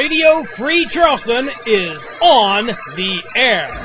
Radio Free Charleston is on the air.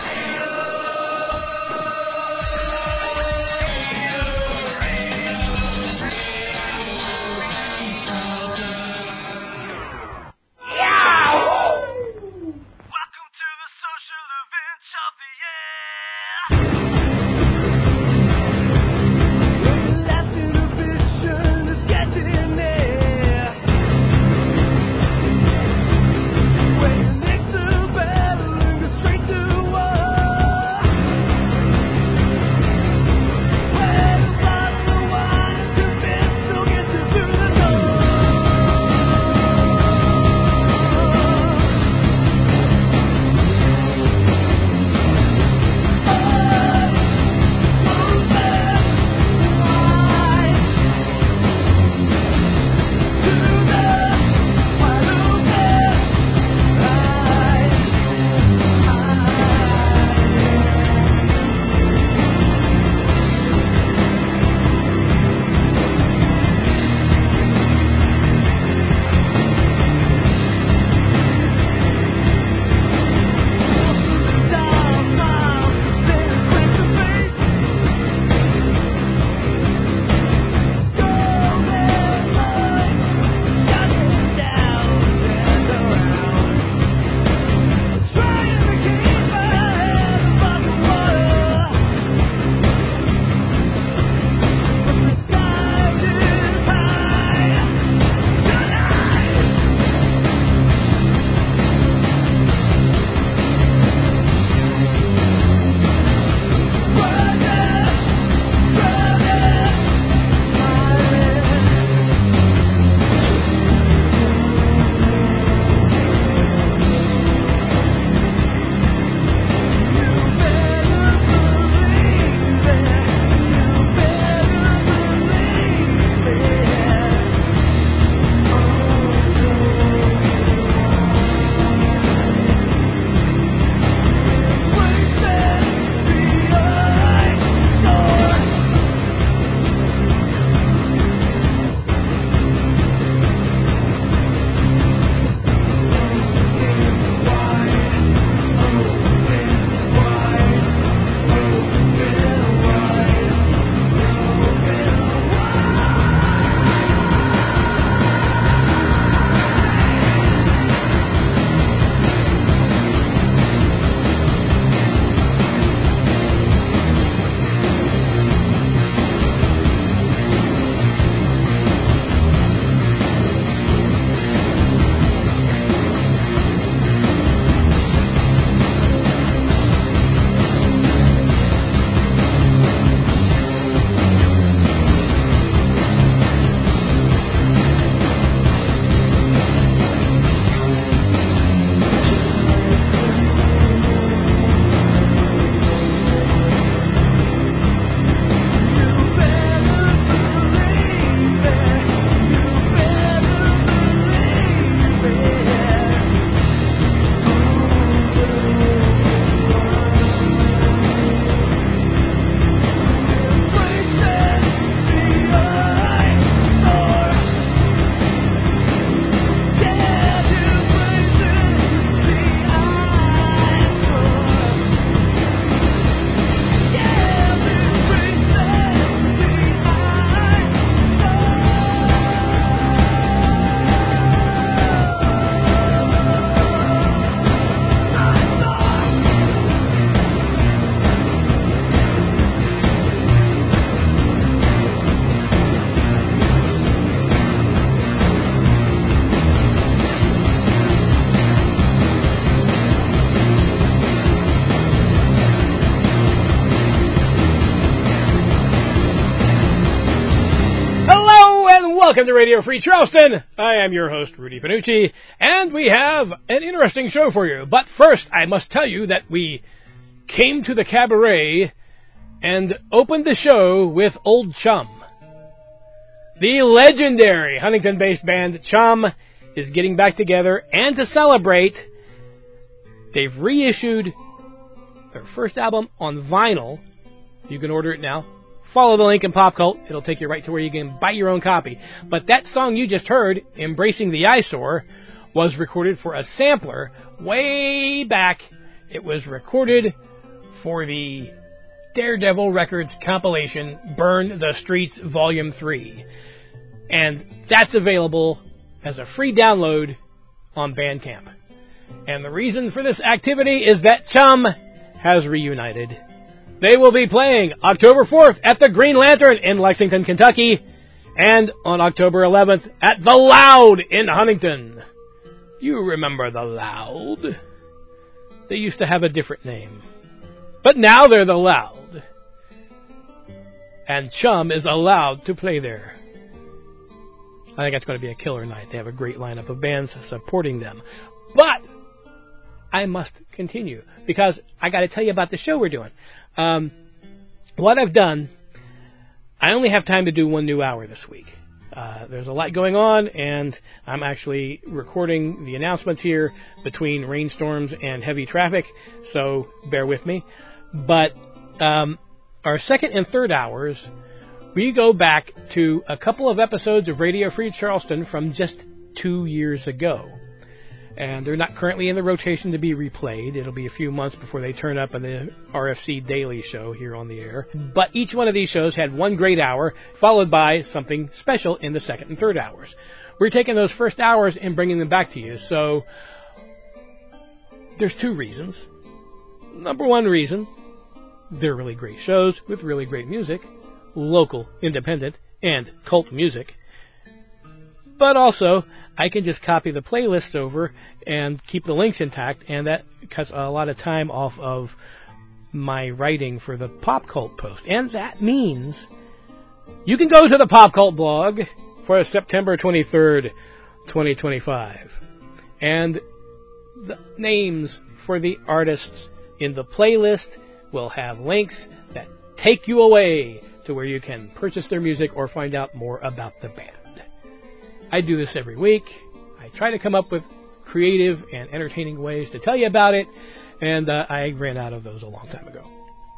Welcome to Radio Free Charleston. I am your host, Rudy Panucci, and we have an interesting show for you. But first, I must tell you that we came to the cabaret and opened the show with Old Chum. The legendary Huntington-based band Chum is getting back together, and to celebrate, they've reissued their first album on vinyl. You can order it now. Follow the link in Pop Cult. It'll take you right to where you can buy your own copy. But that song you just heard, Embracing the Eyesore, was recorded for a sampler way back. It was recorded for the Daredevil Records compilation, Burn the Streets Volume 3. And that's available as a free download on Bandcamp. And the reason for this activity is that Chum has reunited. They will be playing October 4th at the Green Lantern in Lexington, Kentucky, and on October 11th at The Loud in Huntington. You remember The Loud? They used to have a different name. But now they're The Loud. And Chum is allowed to play there. I think that's going to be a killer night. They have a great lineup of bands supporting them. But I must continue because I got to tell you about the show we're doing. What I've done, I only have time to do one new hour this week. There's a lot going on, and I'm actually recording the announcements here between rainstorms and heavy traffic, so bear with me. But our second and third hours, we go back to a couple of episodes of Radio Free Charleston from just 2 years ago. And they're not currently in the rotation to be replayed. It'll be a few months before they turn up in the RFC Daily Show here on the air. But each one of these shows had one great hour, followed by something special in the second and third hours. We're taking those first hours and bringing them back to you. So there's two reasons. Number one reason, they're really great shows with really great music, local, independent, and cult music. But also, I can just copy the playlist over and keep the links intact, and that cuts a lot of time off of my writing for the Pop Cult post. And that means you can go to the Pop Cult blog for September 23rd, 2025. And the names for the artists in the playlist will have links that take you away to where you can purchase their music or find out more about the band. I do this every week. I try to come up with creative and entertaining ways to tell you about it, and I ran out of those a long time ago.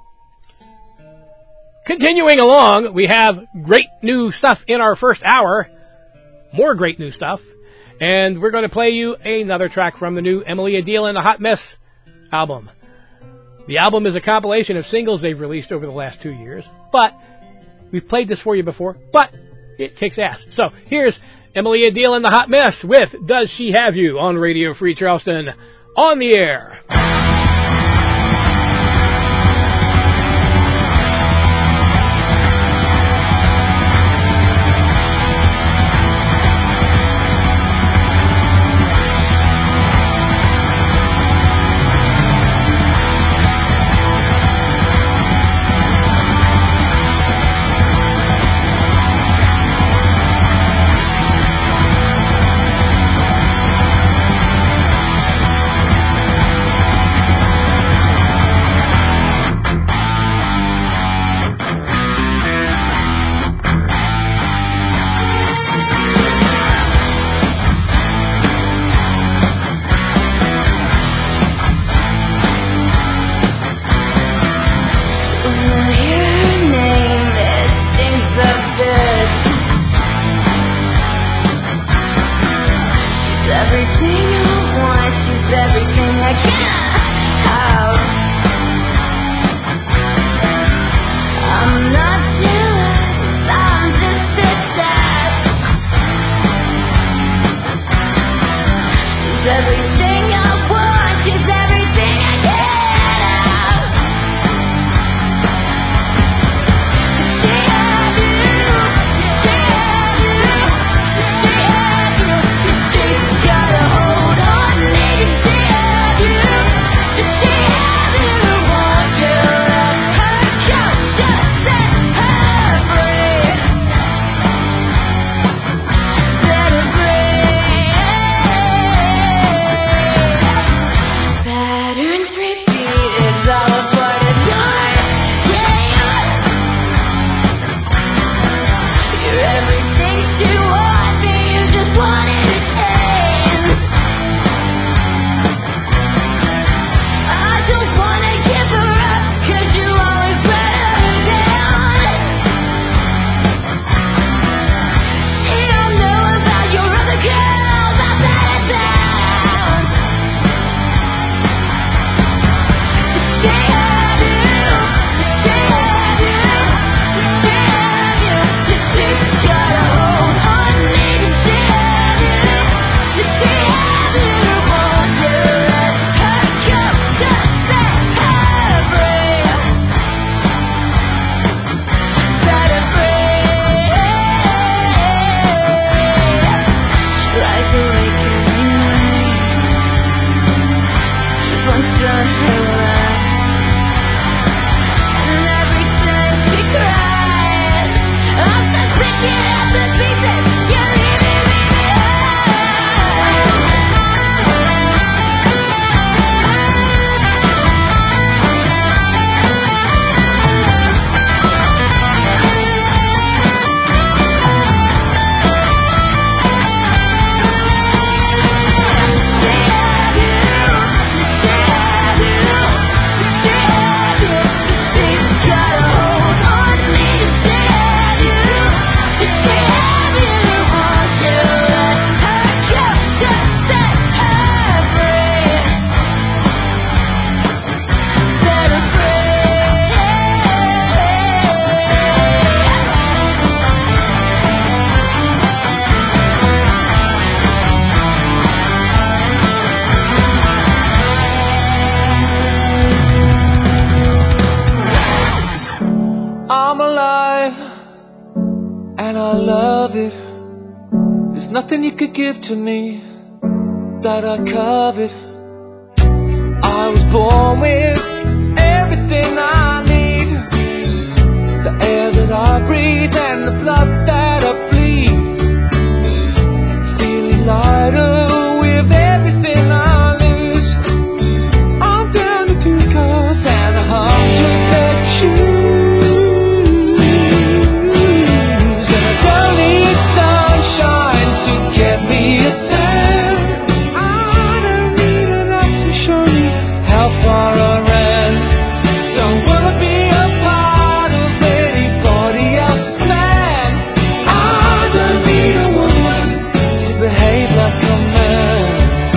Continuing along, we have great new stuff in our first hour. More great new stuff. And we're going to play you another track from the new Emily Adele and the Hot Mess album. The album is a compilation of singles they've released over the last 2 years, but we've played this for you before, but it kicks ass. So here's Emily Adele and the Hot Mess with Does She Have You on Radio Free Charleston on the air. it. There's nothing you could give to me that I covet. I was born with everything I need. The air that I breathe and the blood that I bleed. Feeling lighter with everything I lose. I'm down to 2 cars and 100 pairs of shoes. And I don't need sunshine to get me a tan. I don't need enough to show me how far I ran. Don't wanna be a part of anybody else's plan. I don't need a woman to behave like a man.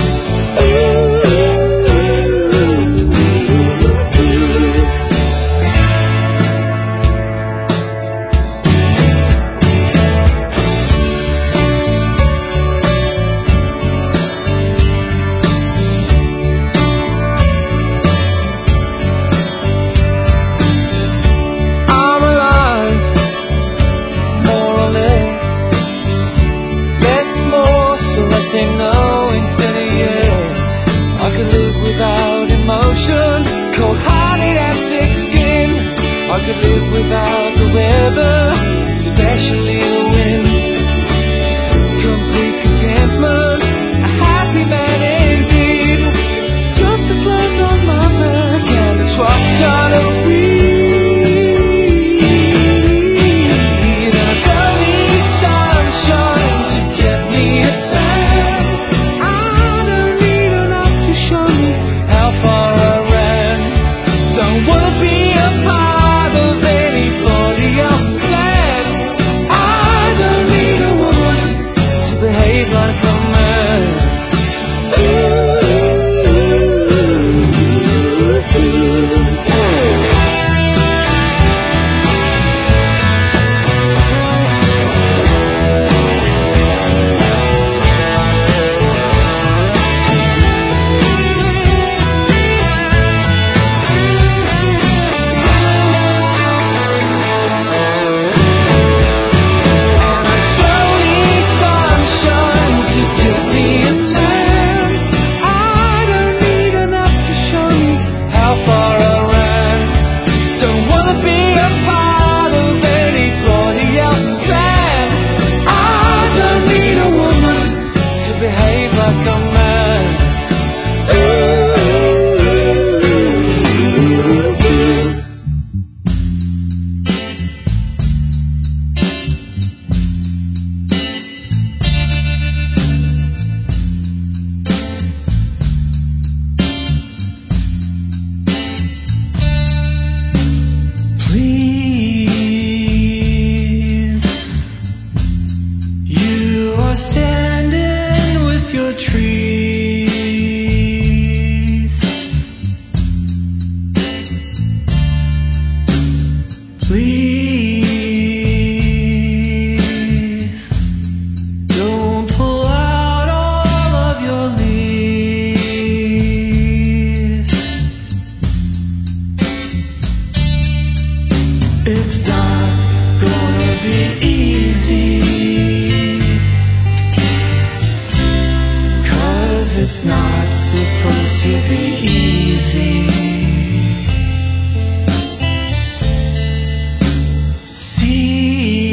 I'm alive, more or less. Less is more, so I say no instead of yes. I could live without emotion, cold-hearted and thick-skinned. I could live without the weather, especially the wind. Complete contentment, a happy man indeed. Just the clothes on my back and the truck on a weed. And I don't need sunshine to get me a tan. I don't need enough to show me how far I ran. Don't wanna be a part of anybody else's plan. I don't need a woman to behave like a man. And I don't need sunshine to get me a tan. I don't need enough to show me how far I ran. Don't wanna be a part of anybody else's plan. I don't need a woman to behave like a man. Please, you are standing with your trees. Please, don't pull out all of your leaves. It's not gonna be easy, 'cause it's not supposed to be easy. See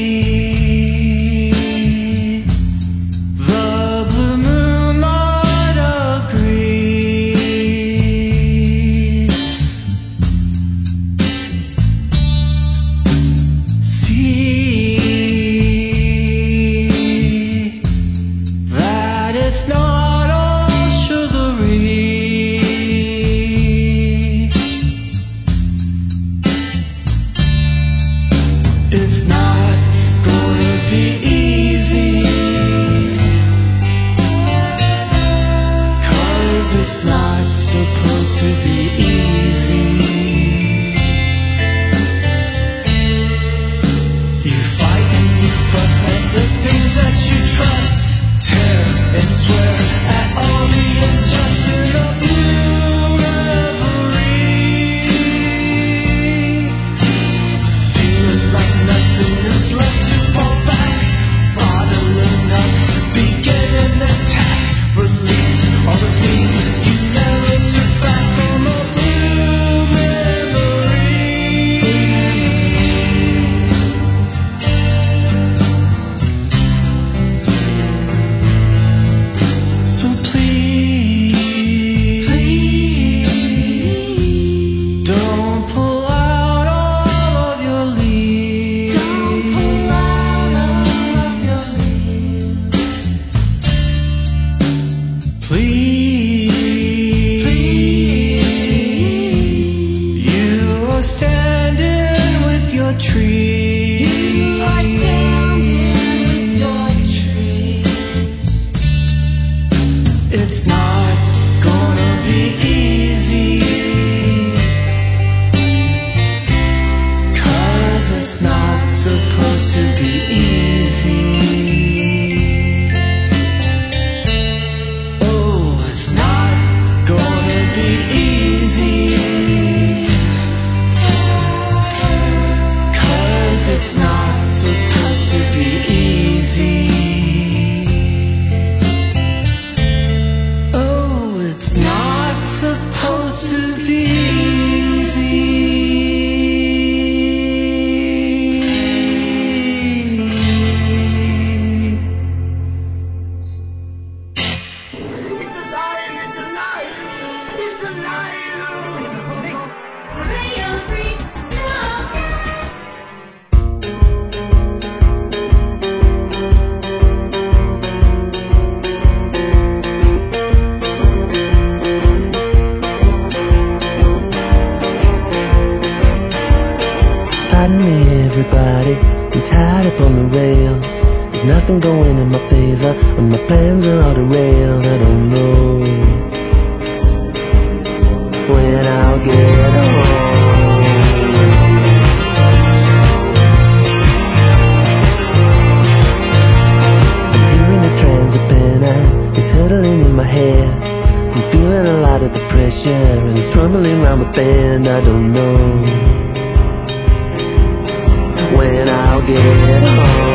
the blue moonlight agrees. See that it's not all sugary. It's not gonna be easy, 'cause it's not supposed to be easy. You fight and you fuss at the things that you trust, tear and swear at all the injustice of new reverie. Feeling like nothing is left to fall back tree. You are standing with your trees. It's not gonna be easy, 'cause it's not supposed to be easy. Oh, it's not gonna be easy, 'cause it's not supposed to be easy. Oh, it's not supposed to be easy. Radio Free Browser. Pardon me, everybody, I'm tied up on the rails. There's nothing going in my favor, and my plans are all derailed. I don't know when I'll get home. I'm hearing the Transapena, it's hurtling in my head. I'm feeling a lot of the pressure, and it's trembling around the bend. I don't know when I'll get home.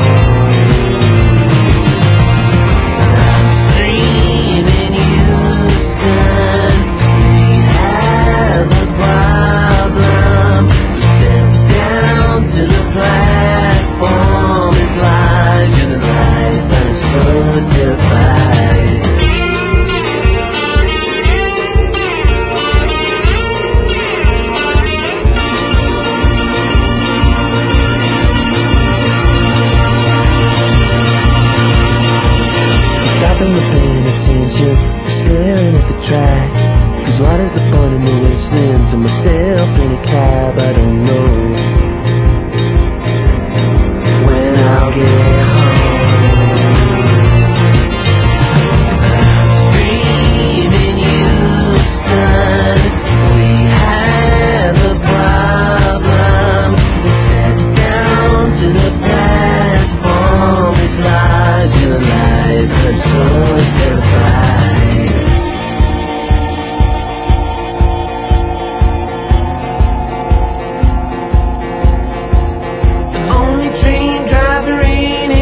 I'm screaming Houston, we have a problem. Step down to the platform, it's larger than life. I'm so terrified. Stopping and paying attention, staring at the track. 'Cause what is the point in me listening to myself in a cab? I don't know when I'll get home. I'm screaming Houston, we have a problem. Step down to the platform, it's larger than life. I'm so terrified. The only train driver in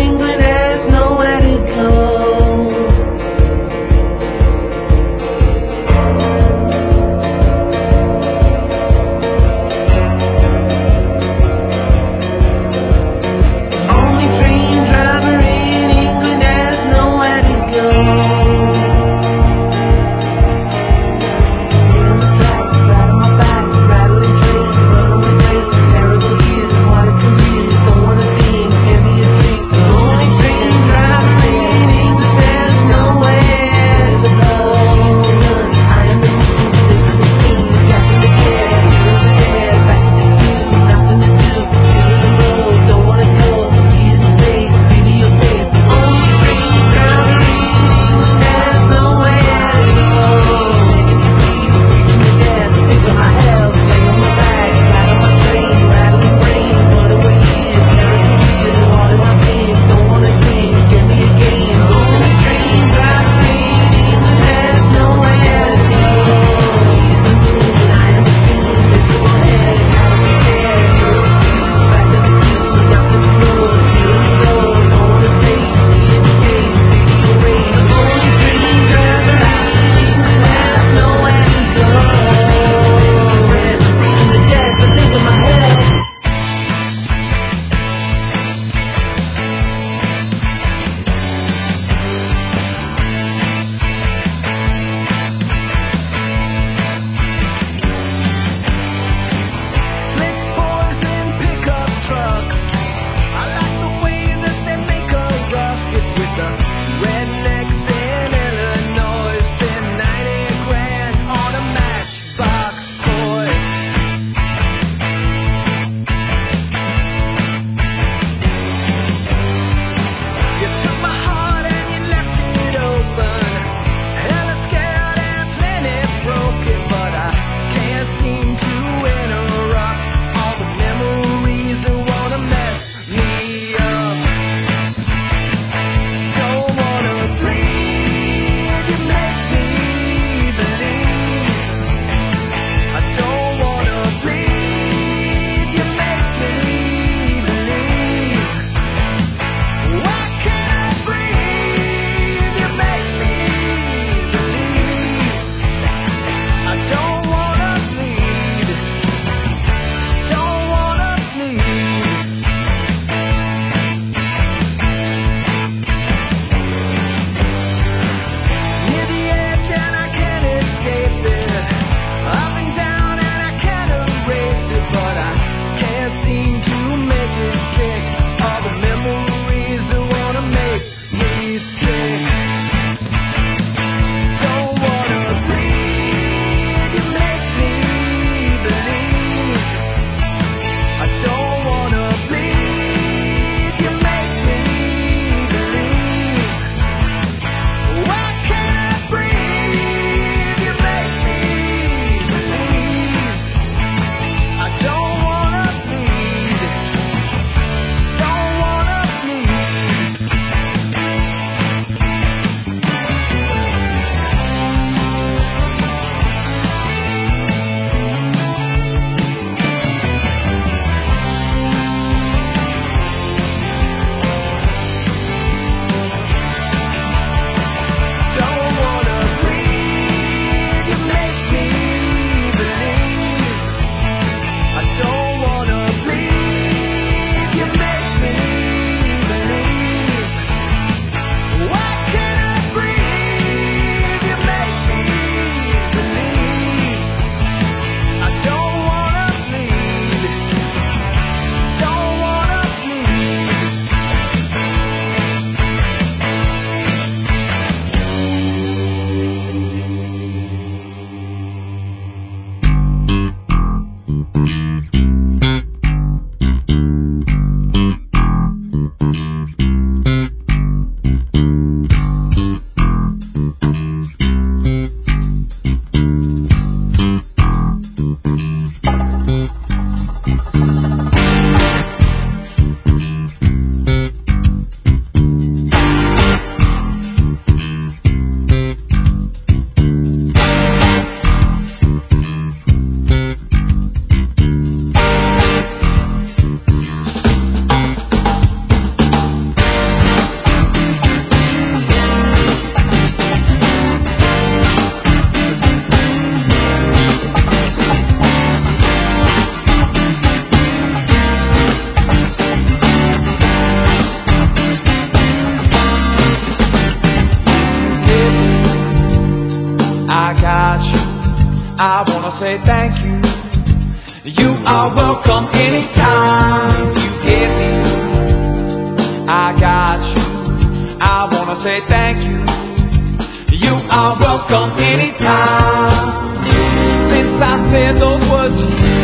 I wanna say thank you. You are welcome anytime. If you get me, I got you. I wanna say thank you. You are welcome anytime. Since I said those words to you,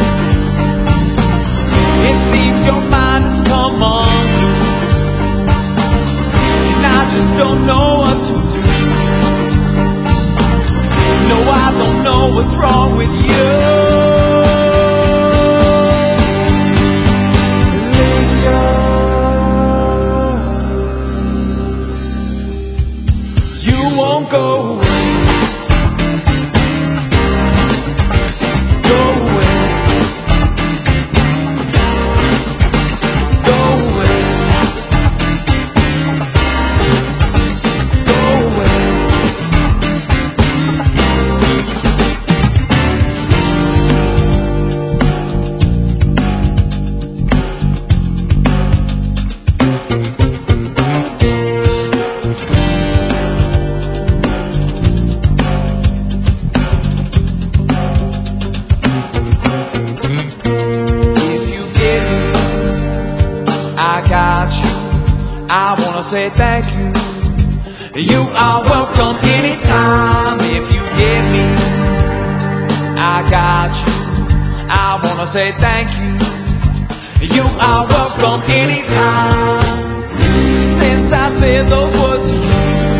it seems your mind has come unglued, and I just don't know what to do. No, I don't know what's wrong with you. You won't go away. Go away. Go away. Go away. Say thank you. You are welcome anytime. If you get me, I got you. I wanna say thank you. You are welcome anytime. Since I said those words to you,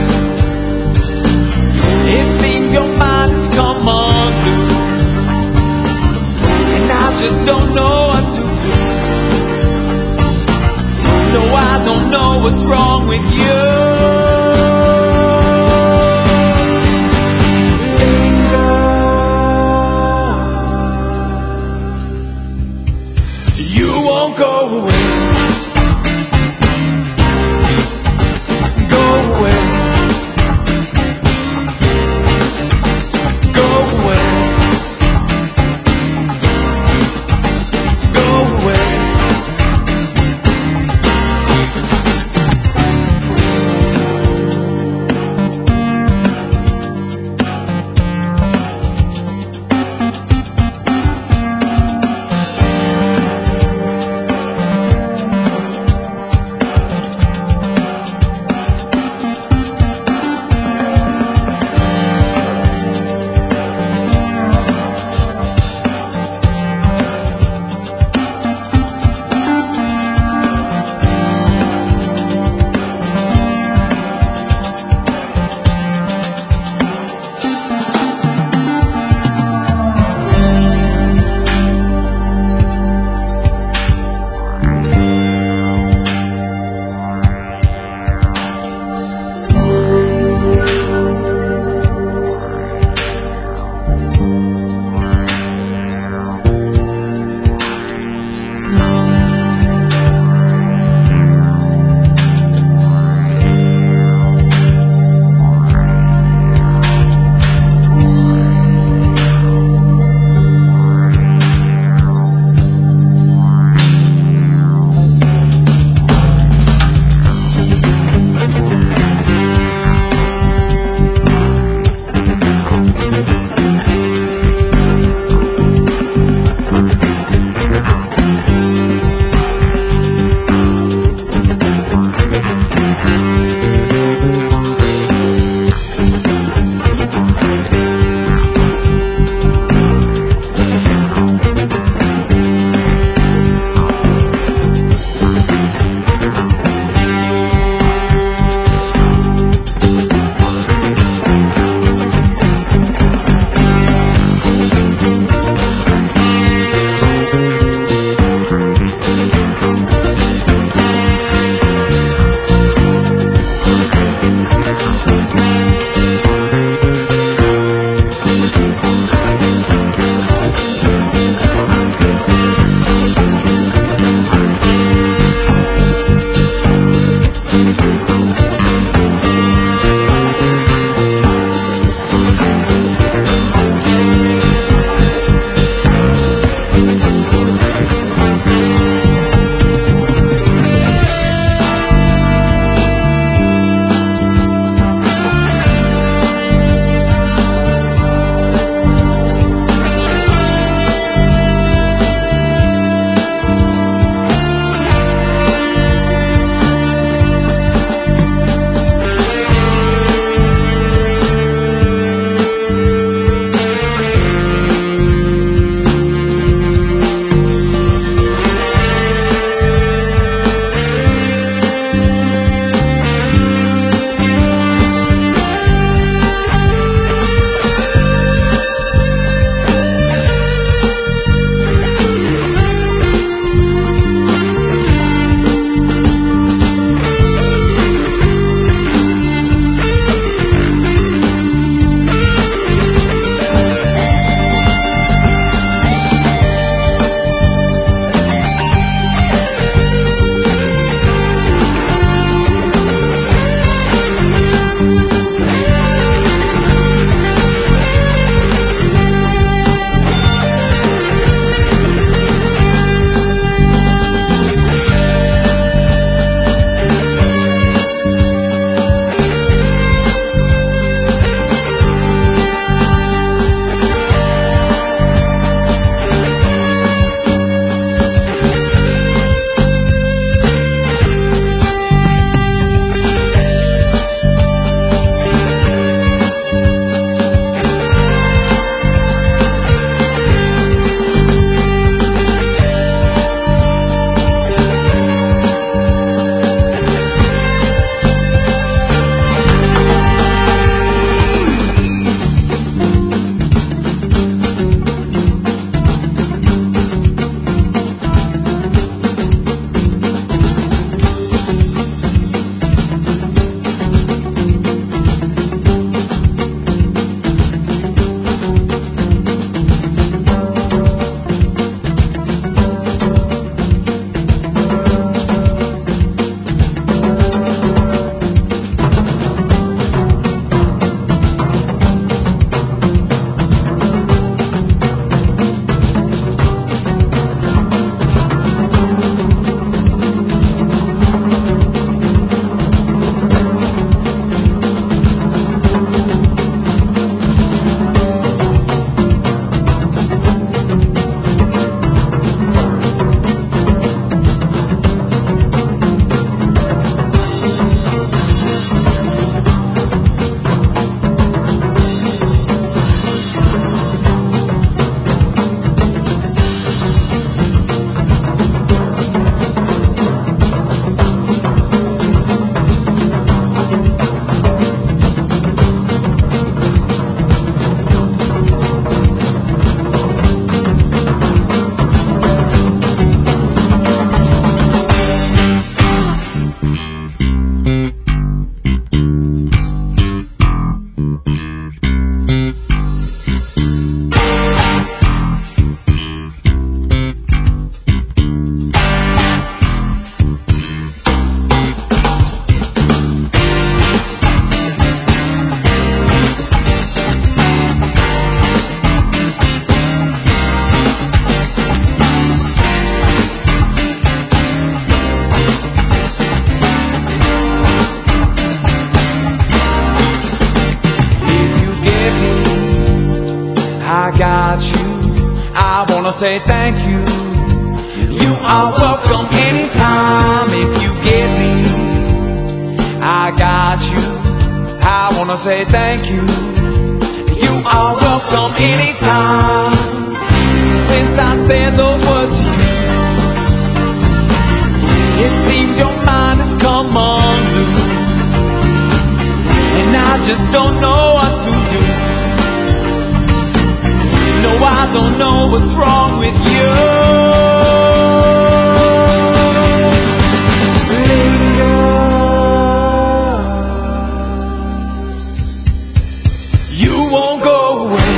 it seems your mind has come unglued, and I just don't know what to do. No, I don't know what's wrong with you. You won't go away. Go away. wanna say thank you. You are welcome anytime if you get me. I got you. I wanna say thank you. You are welcome anytime. Since I said those words to you, it seems your mind has come unglued, and I just don't know what to do. No, I don't know what's wrong with you. Linger. You won't go away.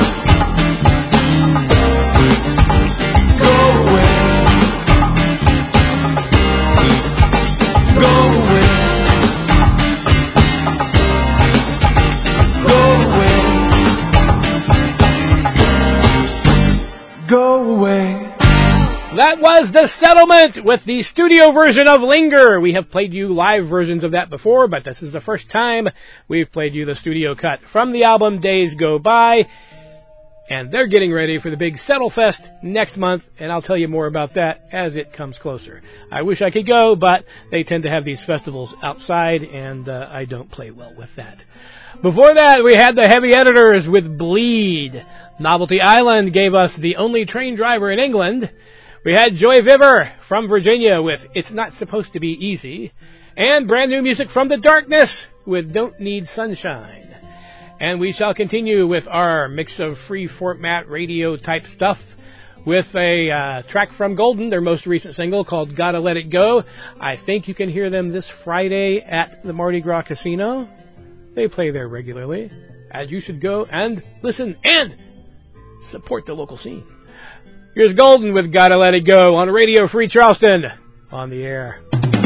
That was The Settlement with the studio version of Linger. We have played you live versions of that before, but this is the first time we've played you the studio cut from the album Days Go By. And they're getting ready for the big Settle Fest next month, and I'll tell you more about that as it comes closer. I wish I could go, but they tend to have these festivals outside, and I don't play well with that. Before that, we had the Heavy Editors with Bleed. Novelty Island gave us The Only Train Driver in England. We had Joy Viver from Virginia with It's Not Supposed to Be Easy. And brand new music from The Darkness with Don't Need Sunshine. And we shall continue with our mix of free format radio type stuff with a track from Golden, their most recent single called Gotta Let It Go. I think you can hear them this Friday at the Mardi Gras Casino. They play there regularly, as you should go and listen and support the local scene. Here's Golden with Gotta Let It Go on Radio Free Charleston on the air.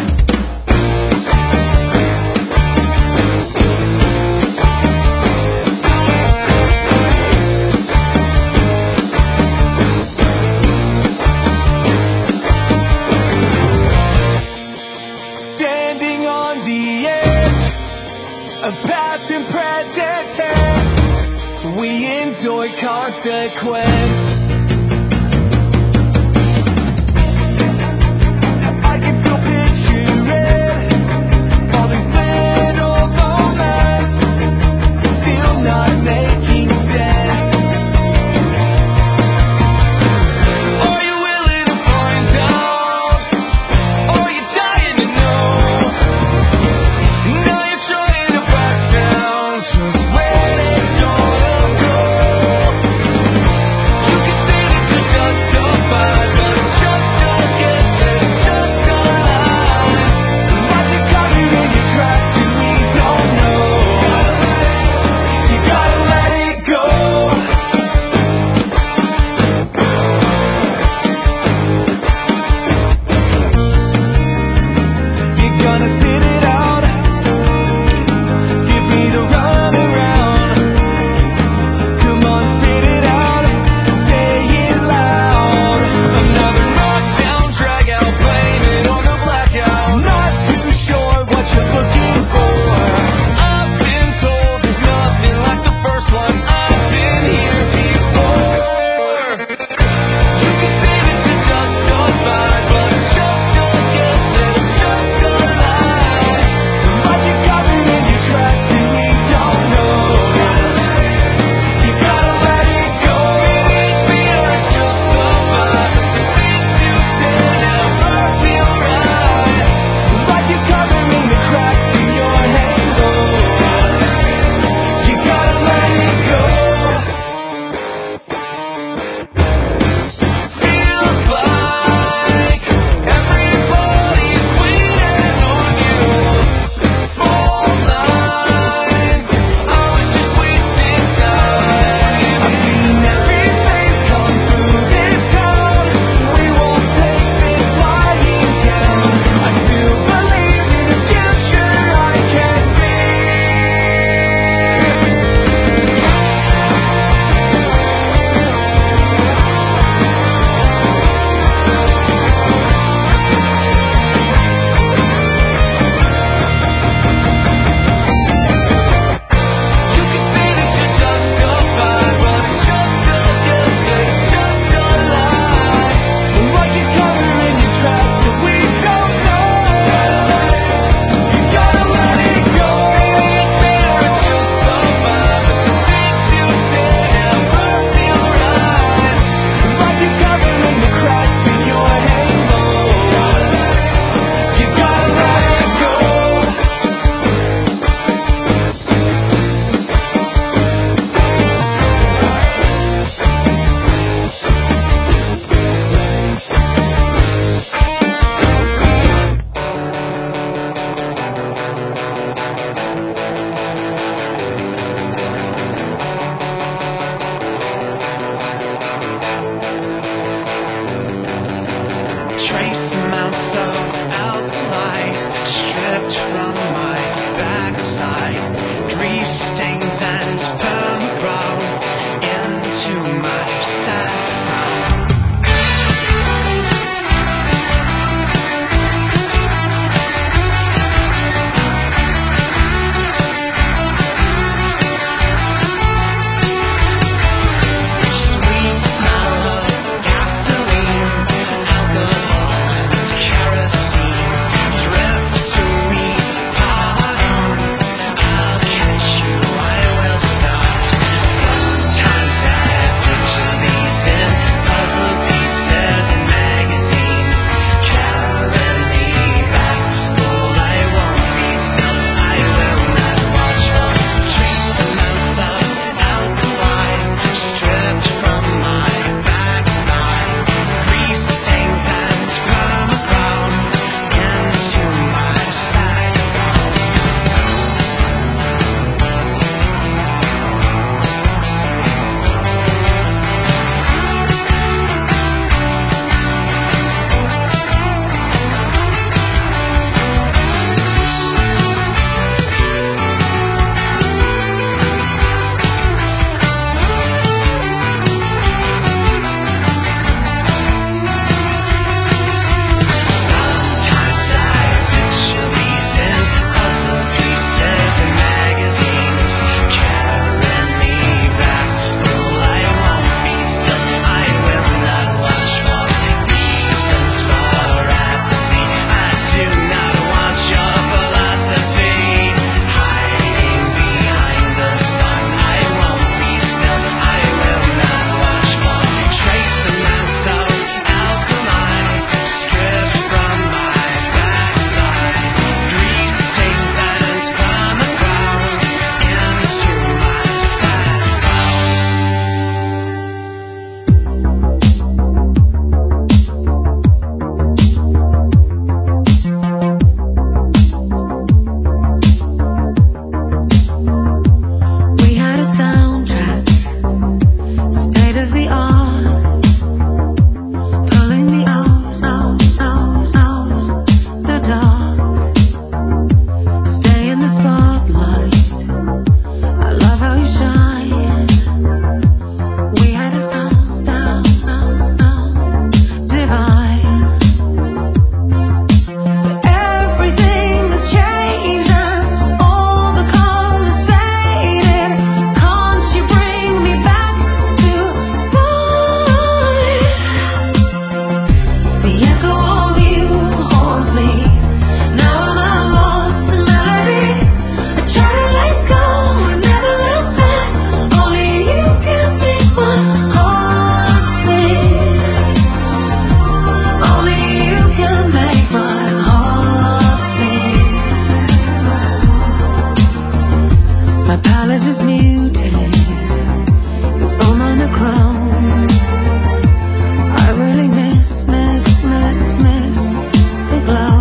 Standing on the edge of past and present tense, we enjoy consequence. I can still picture it, all these little moments, still not making sense. Are you willing to find out? Are you dying to know? Now you're trying to back down, just when it's gonna go. You amounts of alkali stripped from my backside, grease stains and permabrown into my sad frown. Sweet smell of gasoline, alcohol and kerosene. Drift to me, pardon. I'll catch you, I will start. Sometimes I picture these in puzzle pieces and magazines. Carrying me back to school, I won't be still. I will not watch for trace amounts of alkali stripped from my backside, grease stains and permabrown into my sackbrown. Sometimes I picture these in puzzle pieces and magazines. Carrying me back to school, I won't be still. I will not watch for reasons for apathy. I do not want your philosophy. Hiding behind the song, I won't be still. I will not watch for trace amounts of alkali stripped from my backside, grease stains and permabrown into my sackbrown. We had a soundtrack, state of the art, pulling me out the dark. Stay in the spotlight. I love how you shine. We had a sound divine. But everything has changed and all the colors faded. Can't you bring me back to life? The echo of you haunts me. Now I'm lost in melody. I try to let go and never look back. Only you can make my heart sing. Only you can make my heart sing. My palate is muted. It's all monochrome. I really miss the glow.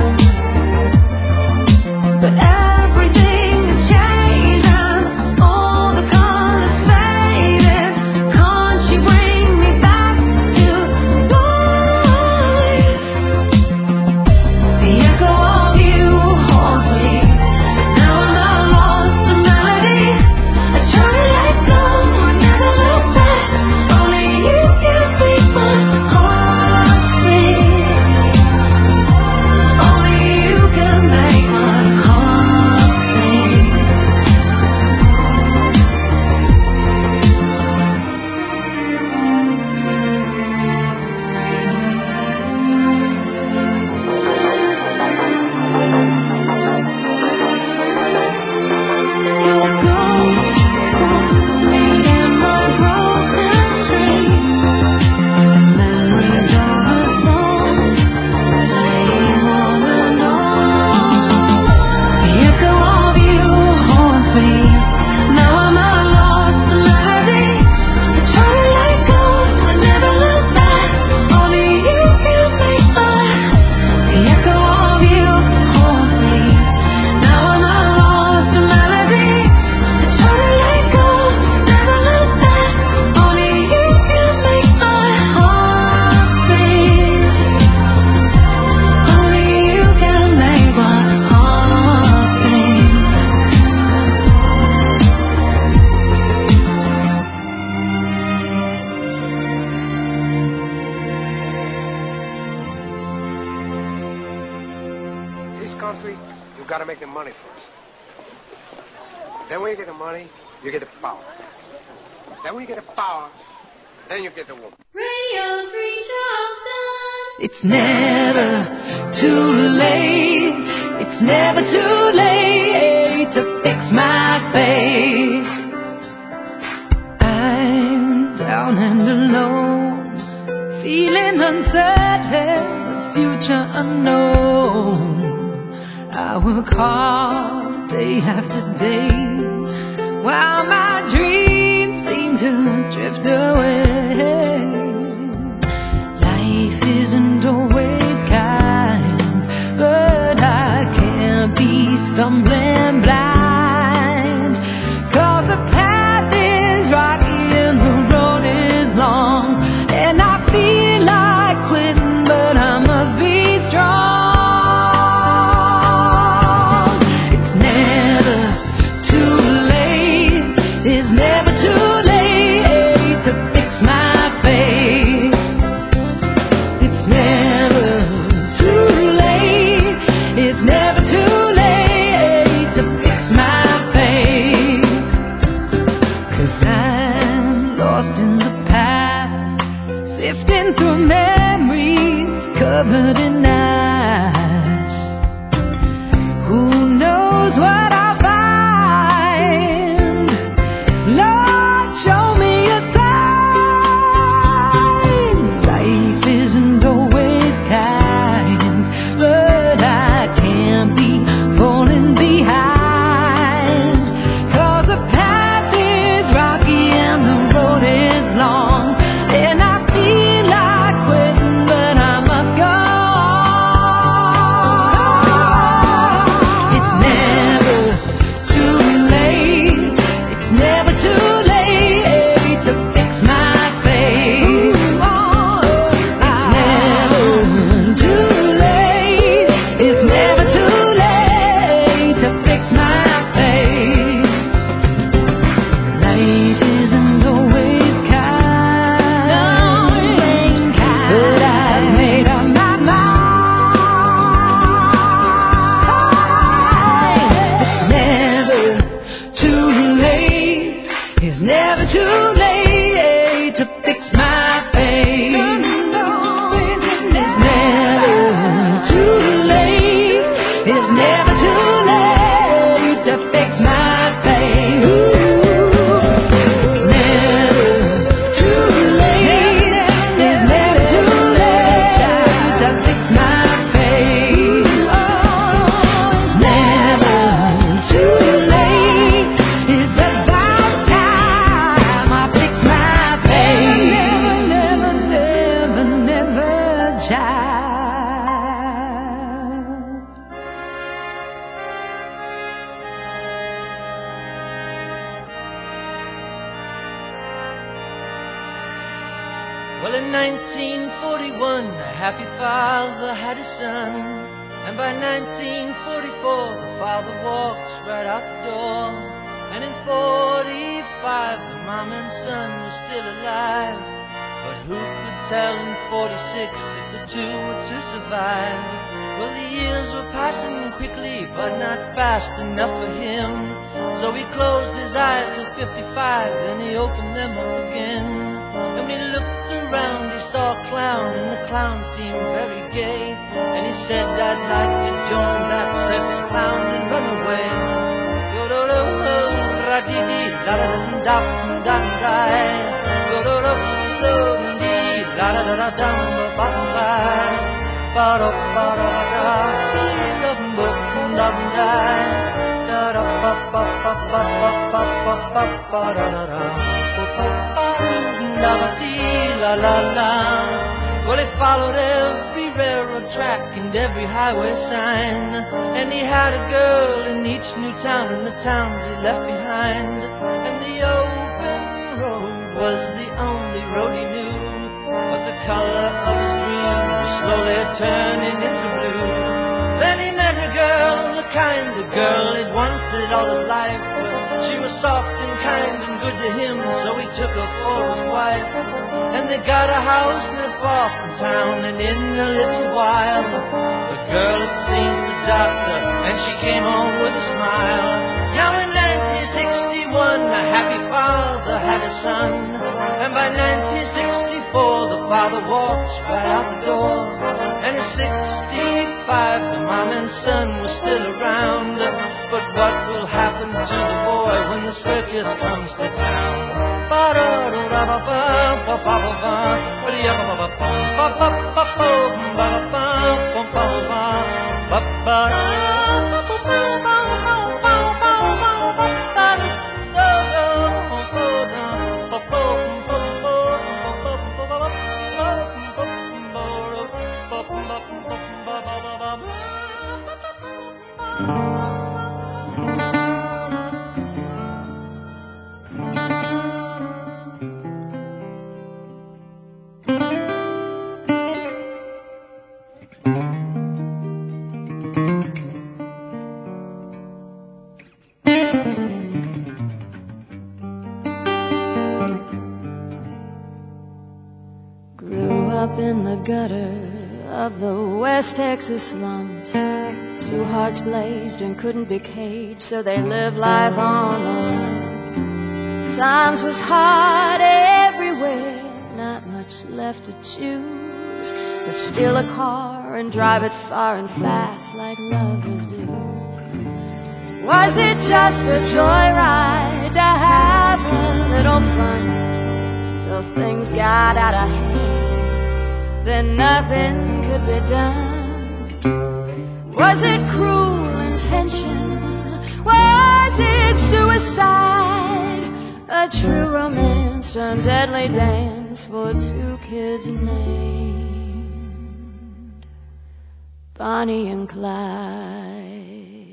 But everything has changed and all the colors faded. Can't you bring me back to life? The echo of you haunts me. Now I'm lost in melody. I try to let go and never look back. Only you can make my heart sing. got to make the money first. Then when you get the money, you get the power. Then when you get the power, then you get the woman. Radio Free Charleston. It's never too late. It's never too late to fix my fate. I'm down and alone, feeling uncertain, the future unknown. I work hard day after day, while my dreams seem to drift away. Life isn't always kind, but I can't be stumbling blind, 'cause the path is rocky and the road is long, and I feel like quitting, but I must be strong. It's never too late. It's never too late to fix my fate. It's never too late. It's never too late to fix my fate. 'Cause I'm lost in the past, sifting through memories covered in ash. Who knows what I'll find? Lord, show me a sign. Life isn't always kind, but I can't be falling behind, 'cause the path is rocky and the road is long, and I feel like quitting, but I must go on. It's never too late. It's never too late to fix my fate. It's never too late. It's never too late to fix my fate. Life isn't always kind, but I've made up my mind. It's never too late. It's never too late to fix my fate. It's never too late. It's never too late to fix my fate. It's never too late. It's never too late to fix my fate. It's never too late. It's about time I fix my fate. Never, never, never, never, child. Well, in 1941, a happy father had a son, and by 1944, the father walks right out the door. And in 45, the mom and son were still alive, but who could tell in 46 if the two were to survive? Well, the years were passing quickly, but not fast enough for him, so he closed his eyes till 55, then he opened them up again. And when he looked around, he saw a clown, and the clown seemed very gay, and he said, I'd like to join that circus clown and run away. Well, he followed every railroad track and every highway sign, and he had a girl in each new town and the towns he left behind. And the open road was the only road he knew, but the color of his dream was slowly turning into blue. Then he met a girl, the kind of girl he'd wanted all his life. She was soft and kind and good to him, so he took her for his wife. And they got a house not far from town, and in a little while the girl had seen the doctor, and she came home with a smile. Now in 1961, a happy father had a son, and by 1964, the father walks right out the door. And at 65, the mom and son were still around. But what will happen to the boy when the circus comes to town? In the gutter of the West Texas slums, two hearts blazed and couldn't be caged, so they lived life on the run. Times was hard everywhere, not much left to choose, but steal a car and drive it far and fast like lovers do. Was it just a joyride to have a little fun till things got out of hand? Then nothing could be done. Was it cruel intention? Was it suicide? A true romance turned deadly dance for two kids named Bonnie and Clyde.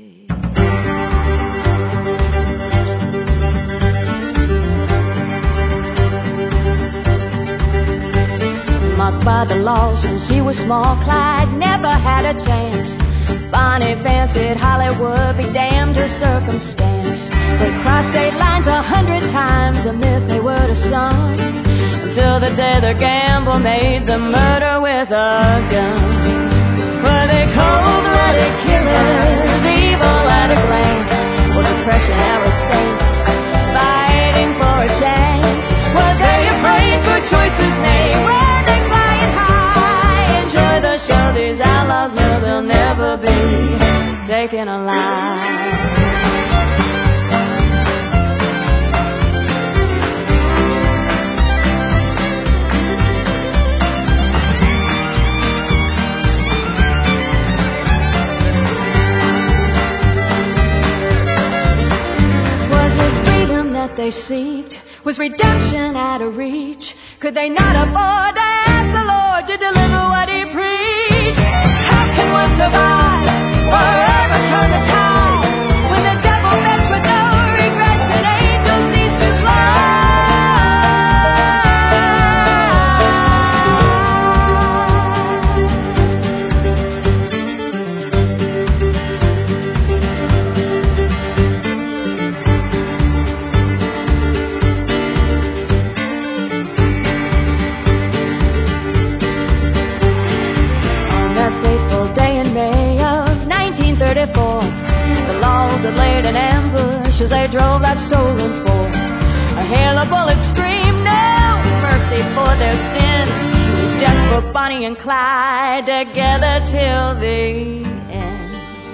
Marked by the law since he was small, Clyde never had a chance. Bonnie fancied Hollywood, be damned her circumstance. They crossed state lines 100 times, a myth they would have sung, until the day the gamble made the murder with a gun. Were they cold-blooded killers, evil at a glance, or depression-era saints fighting for a chance? Were they afraid for choices made? Were they flying high? Enjoy the show, these outlaws know they'll never be taken alive. They seeked? Was redemption out of reach? Could they not afford to ask the Lord to deliver what he preached? How can one survive or ever turn the tide when the devil bets with no regrets and angels cease to fly? The laws had laid an ambush as they drove that stolen Ford. A hail of bullets screamed no mercy for their sins. It was death for Bonnie and Clyde, together till the end.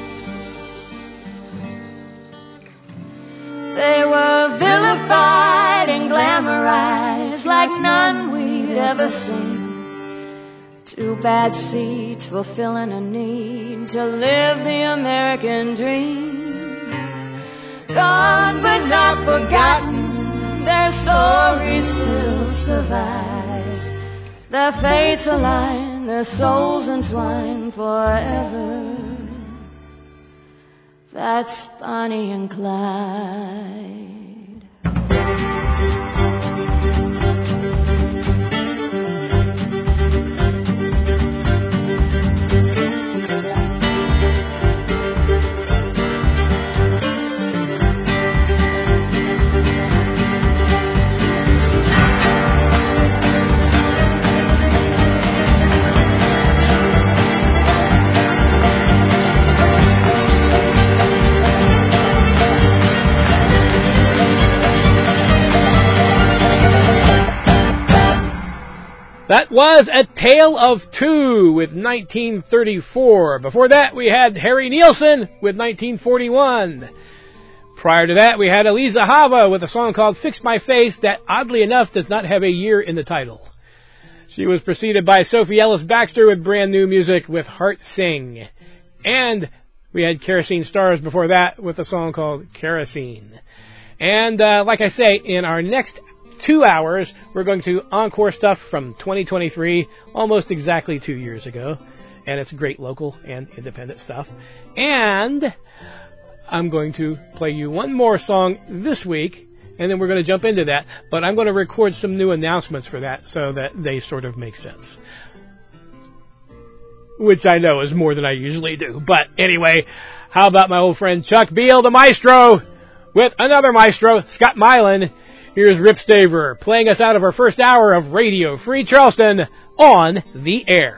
They were vilified and glamorized like none we'd ever seen. Two bad seats fulfilling a need to live the American dream. Gone but not forgotten, their story still survives. Their fates align, their souls entwined forever. That's Bonnie and Clyde. That was A Tale of Two with 1934. Before that, we had Harry Nilsson with 1941. Prior to that, we had Eliza Hava with a song called Fix My Face that, oddly enough, does not have a year in the title. She was preceded by Sophie Ellis-Baxter with brand new music with Heart Sing. And we had Kerosene Stars before that with a song called Kerosene. And like I say, in our next 2 hours, we're going to encore stuff from 2023, almost exactly 2 years ago. And it's great local and independent stuff. And I'm going to play you one more song this week, and then we're going to jump into that. But I'm going to record some new announcements for that so that they sort of make sense. Which I know is more than I usually do. But anyway, how about my old friend Chuck Beal, the maestro, with another maestro, Scott Mylan. Here's Rip Staver playing us out of our first hour of Radio Free Charleston on the air.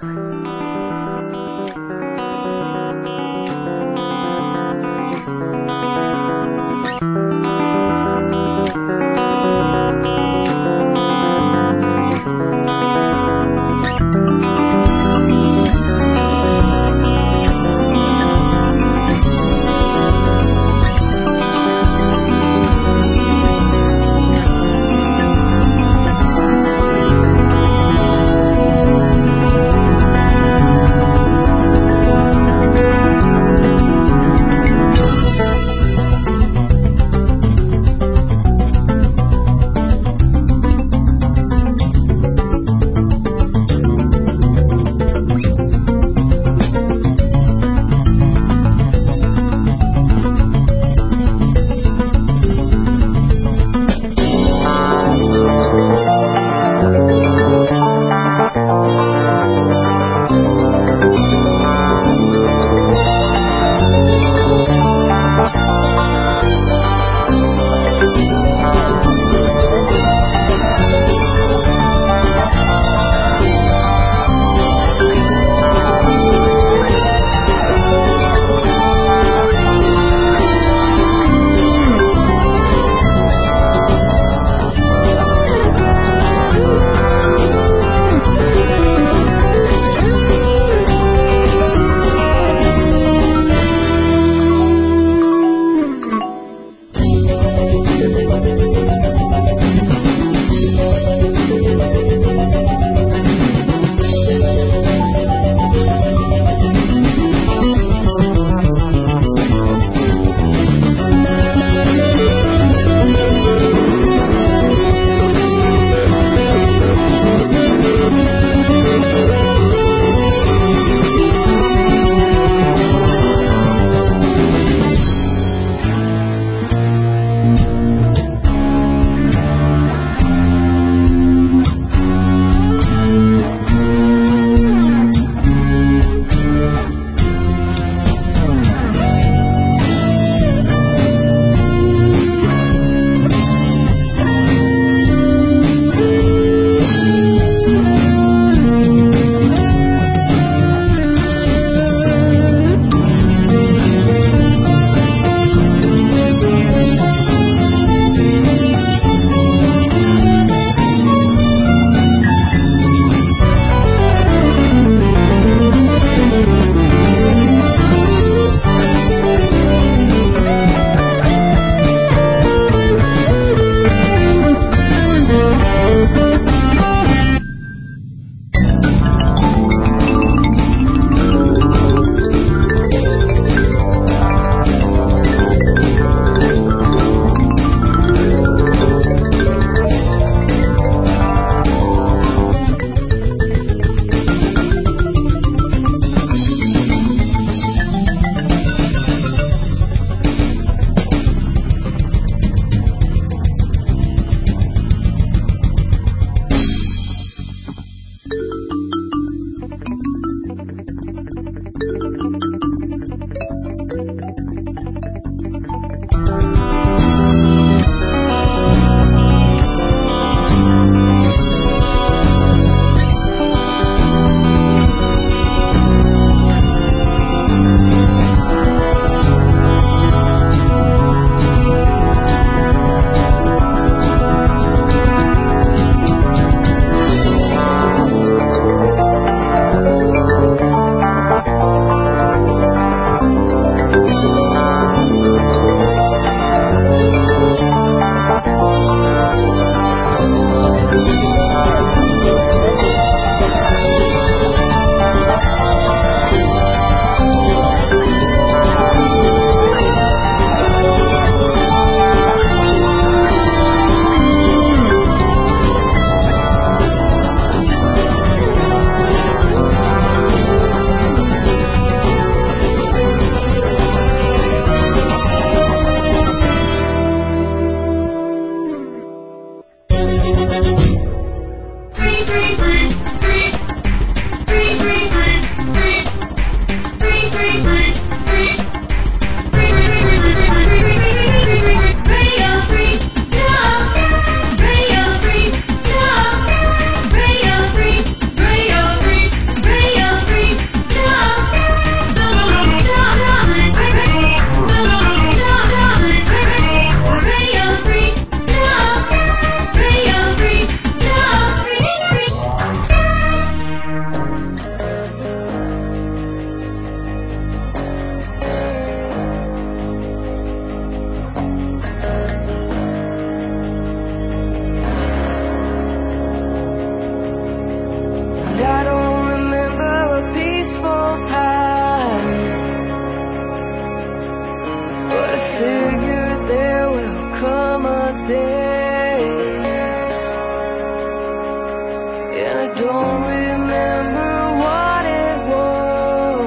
and I don't remember what it was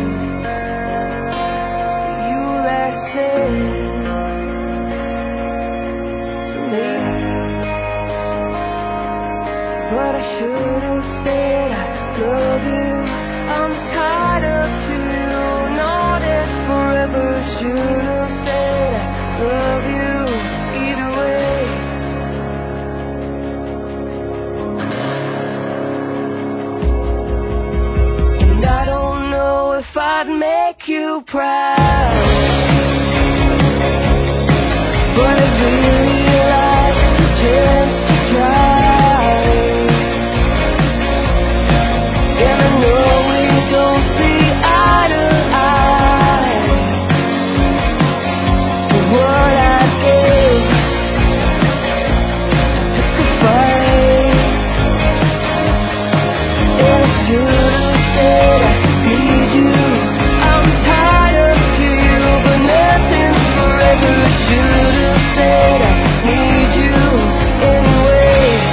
you last said to me. But I should have said I love you. I'm tied up to you, not it forever. Should have said I love you either way. And I don't know if I'd make you proud, but I'd really like the chance to try. And I know we don't see eye to eye, but what I'd give to pick a fight. And I should have said I need you. I'm tied up to you, but nothing's forever. I should have said I need you anyways.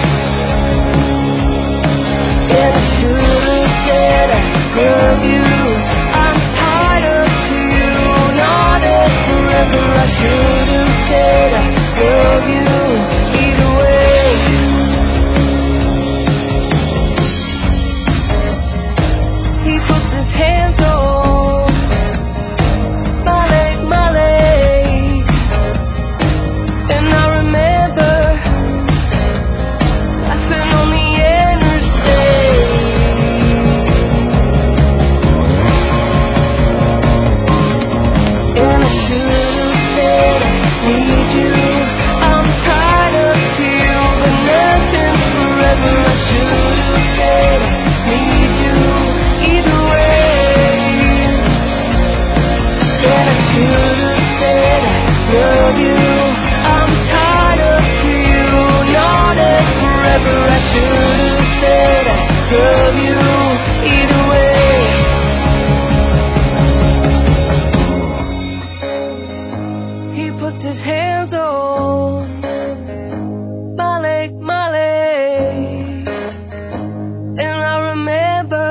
And I should have said I love you. I'm tied up to you, not it forever. I should have said I love you either way. He puts his hands on my leg, and I remember laughing on the interstate. And I should have said I need you. I'm tied up to you, but nothing's forever. I should have said I need you either way. And I should have said I love you. I'm tied up to you, not it forever. I should have said I love you either way. He put his hands on my leg, and I remember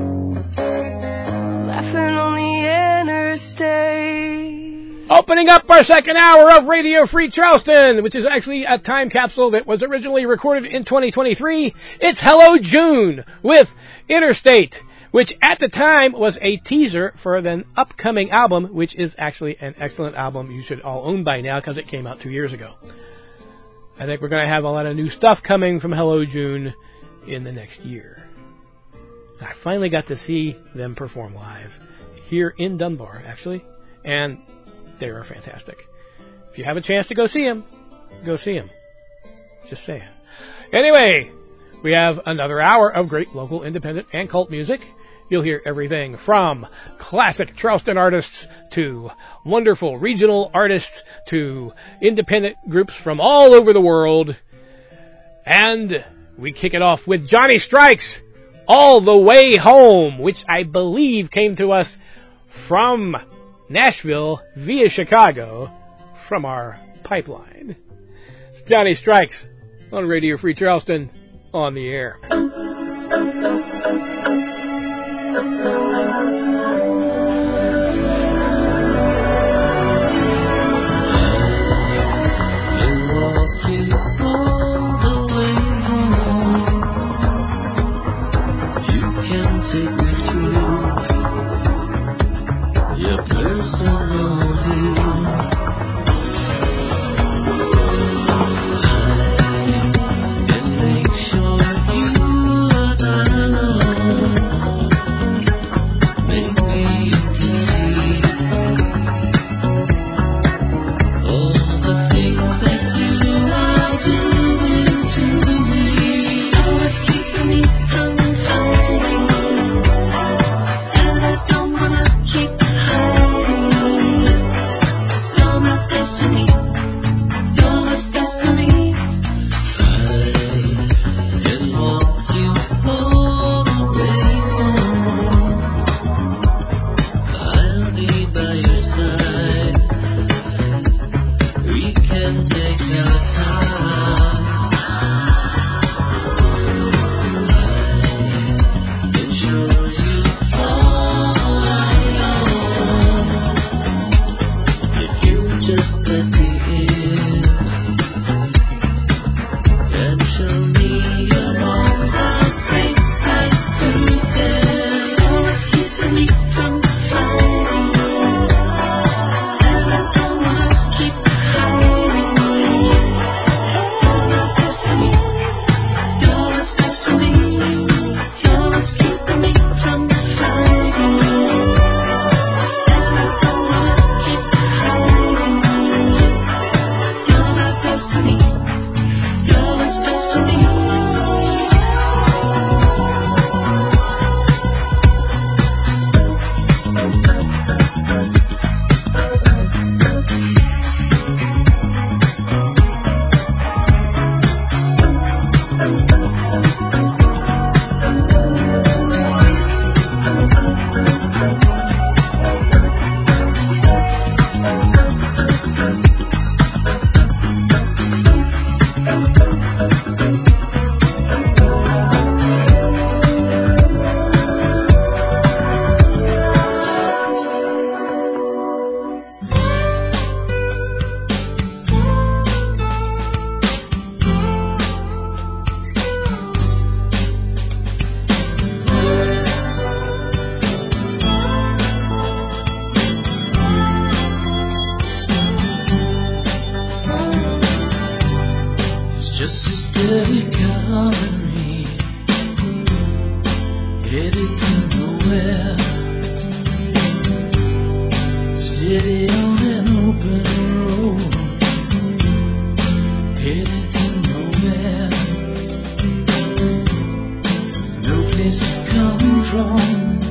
laughing on the interstate. Opening up our second hour of Radio Free Charleston, which is actually a time capsule that was originally recorded in 2023. It's Hello June with Interstate, which at the time was a teaser for an upcoming album, which is actually an excellent album you should all own by now because it came out 2 years ago. I think we're going to have a lot of new stuff coming from Hello June in the next year. I finally got to see them perform live here in Dunbar, actually, and they are fantastic. If you have a chance to go see them, go see them. Just saying. Anyway, we have another hour of great local, independent, and cult music. You'll hear everything from classic Charleston artists to wonderful regional artists to independent groups from all over the world. And we kick it off with Johnny Strikes, All the Way Home, which I believe came to us from Nashville via Chicago from our pipeline. It's Johnny Strikes on Radio Free Charleston on the air. Take me through your personal view. I can make sure you are not alone. steady cavalry, headed to nowhere, steady on an open road, headed to nowhere, no place to come from,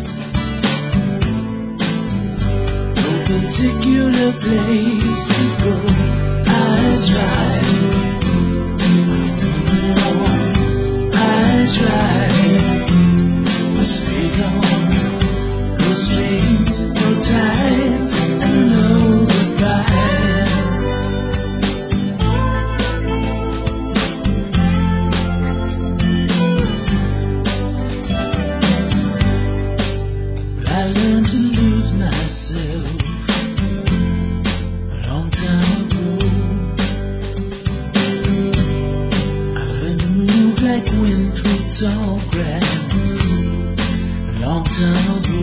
no particular place to go. I drive, I drive, I stay gone, no strings, no ties, and no goodbyes. Well, I learned to lose myself a long time ago. I learned to move like wind through tall grass a long time ago.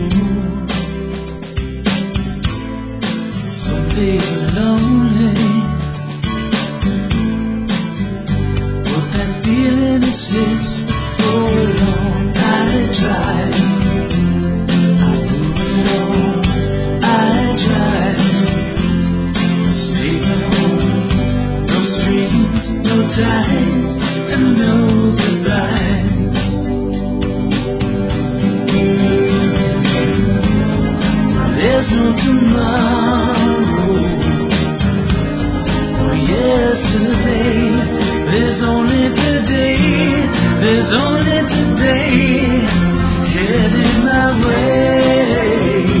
Some days are lonely, but that feeling it slips before long. I drive, I move along, I drive, I stay home, no strings, no ties, and no goodbyes. There's no tomorrow, or yesterday. There's only today. There's only today. Heading my way.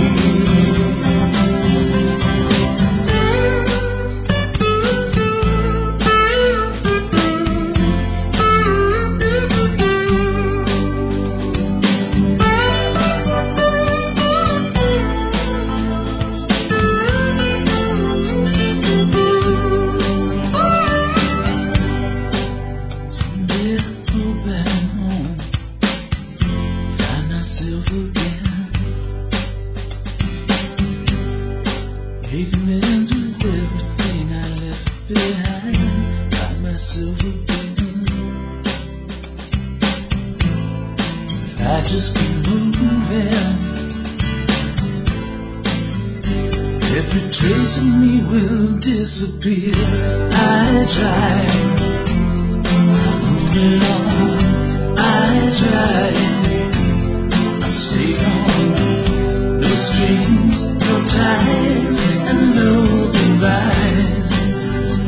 Someday I'll go back home, find myself again, make amends with everything I left behind, find myself again. If I just keep moving, every trace of me will disappear. I drive, moving on, I drive, I stay home, no strings, no ties, and no goodbyes.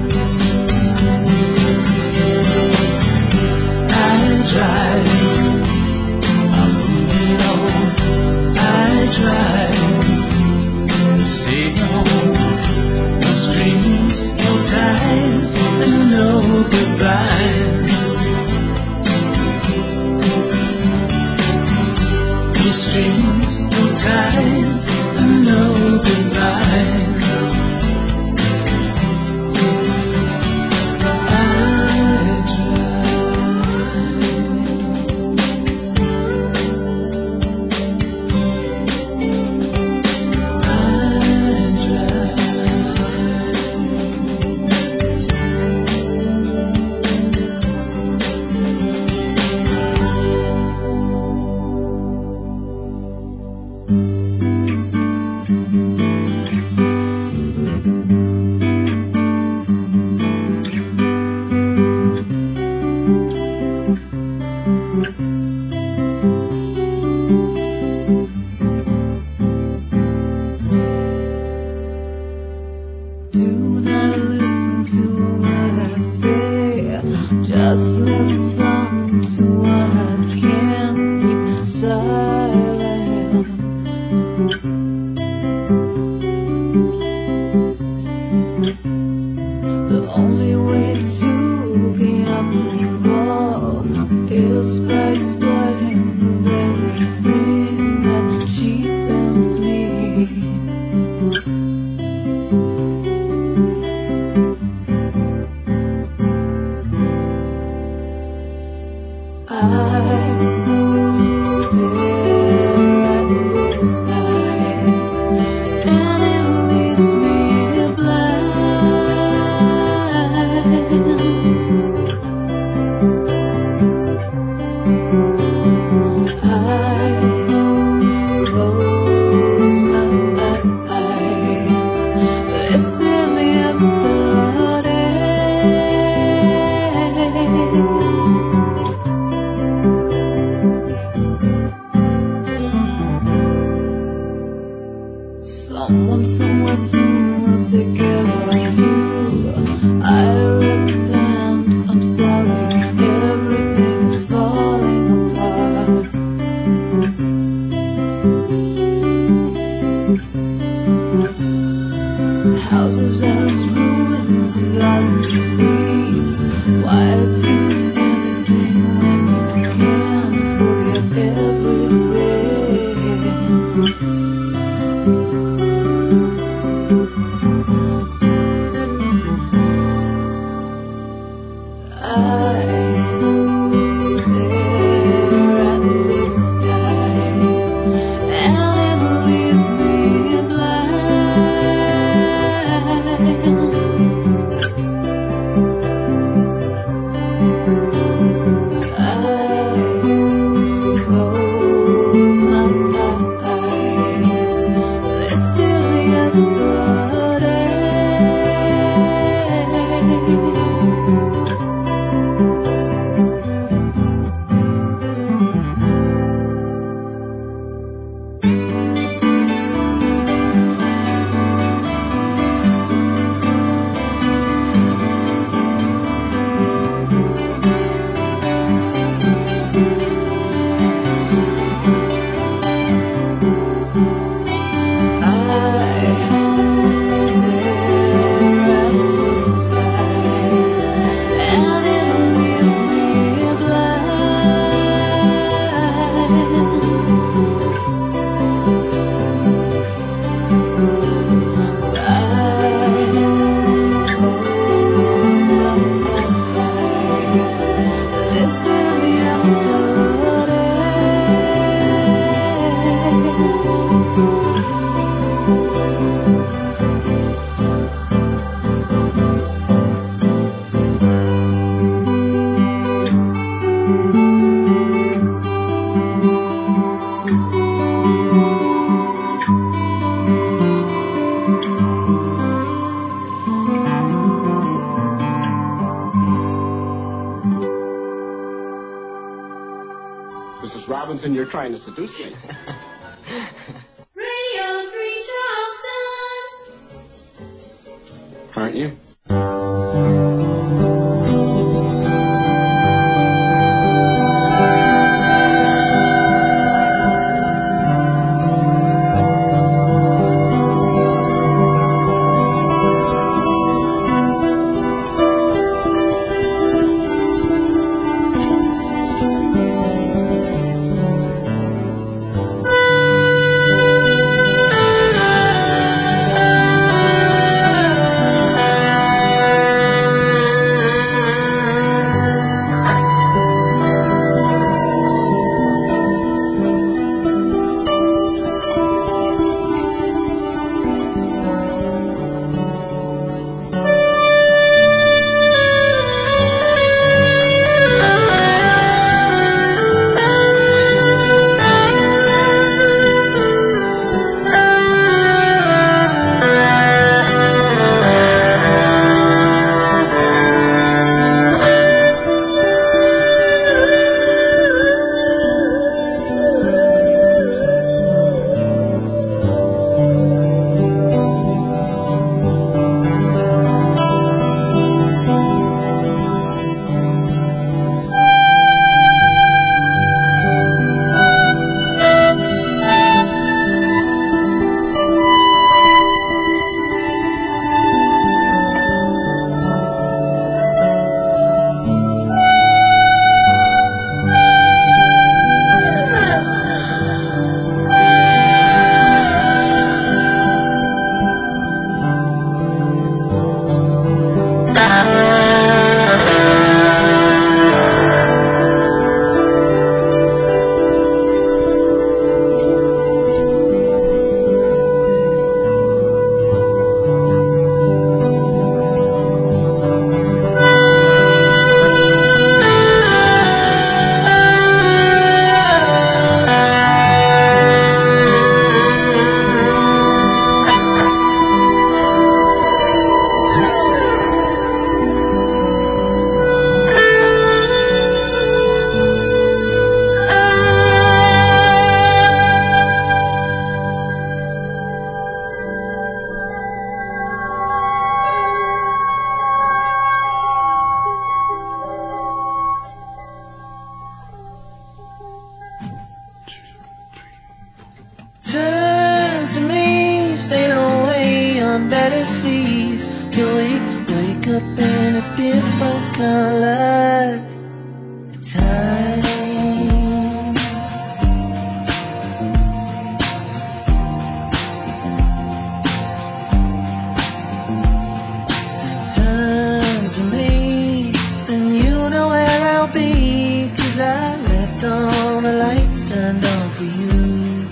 I drive, I'm moving on, I drive, stay home, no strings, no ties, and no goodbyes. No strings, no ties, and no goodbyes. I drive. Mrs. Robinson, you're trying to seduce me. Radio 3 Charleston. Aren't you? Turn to me, sail away on better seas, till we wake up in a different color time. Turn to me, and you know where I'll be, 'cause I left all the lights turned on for you.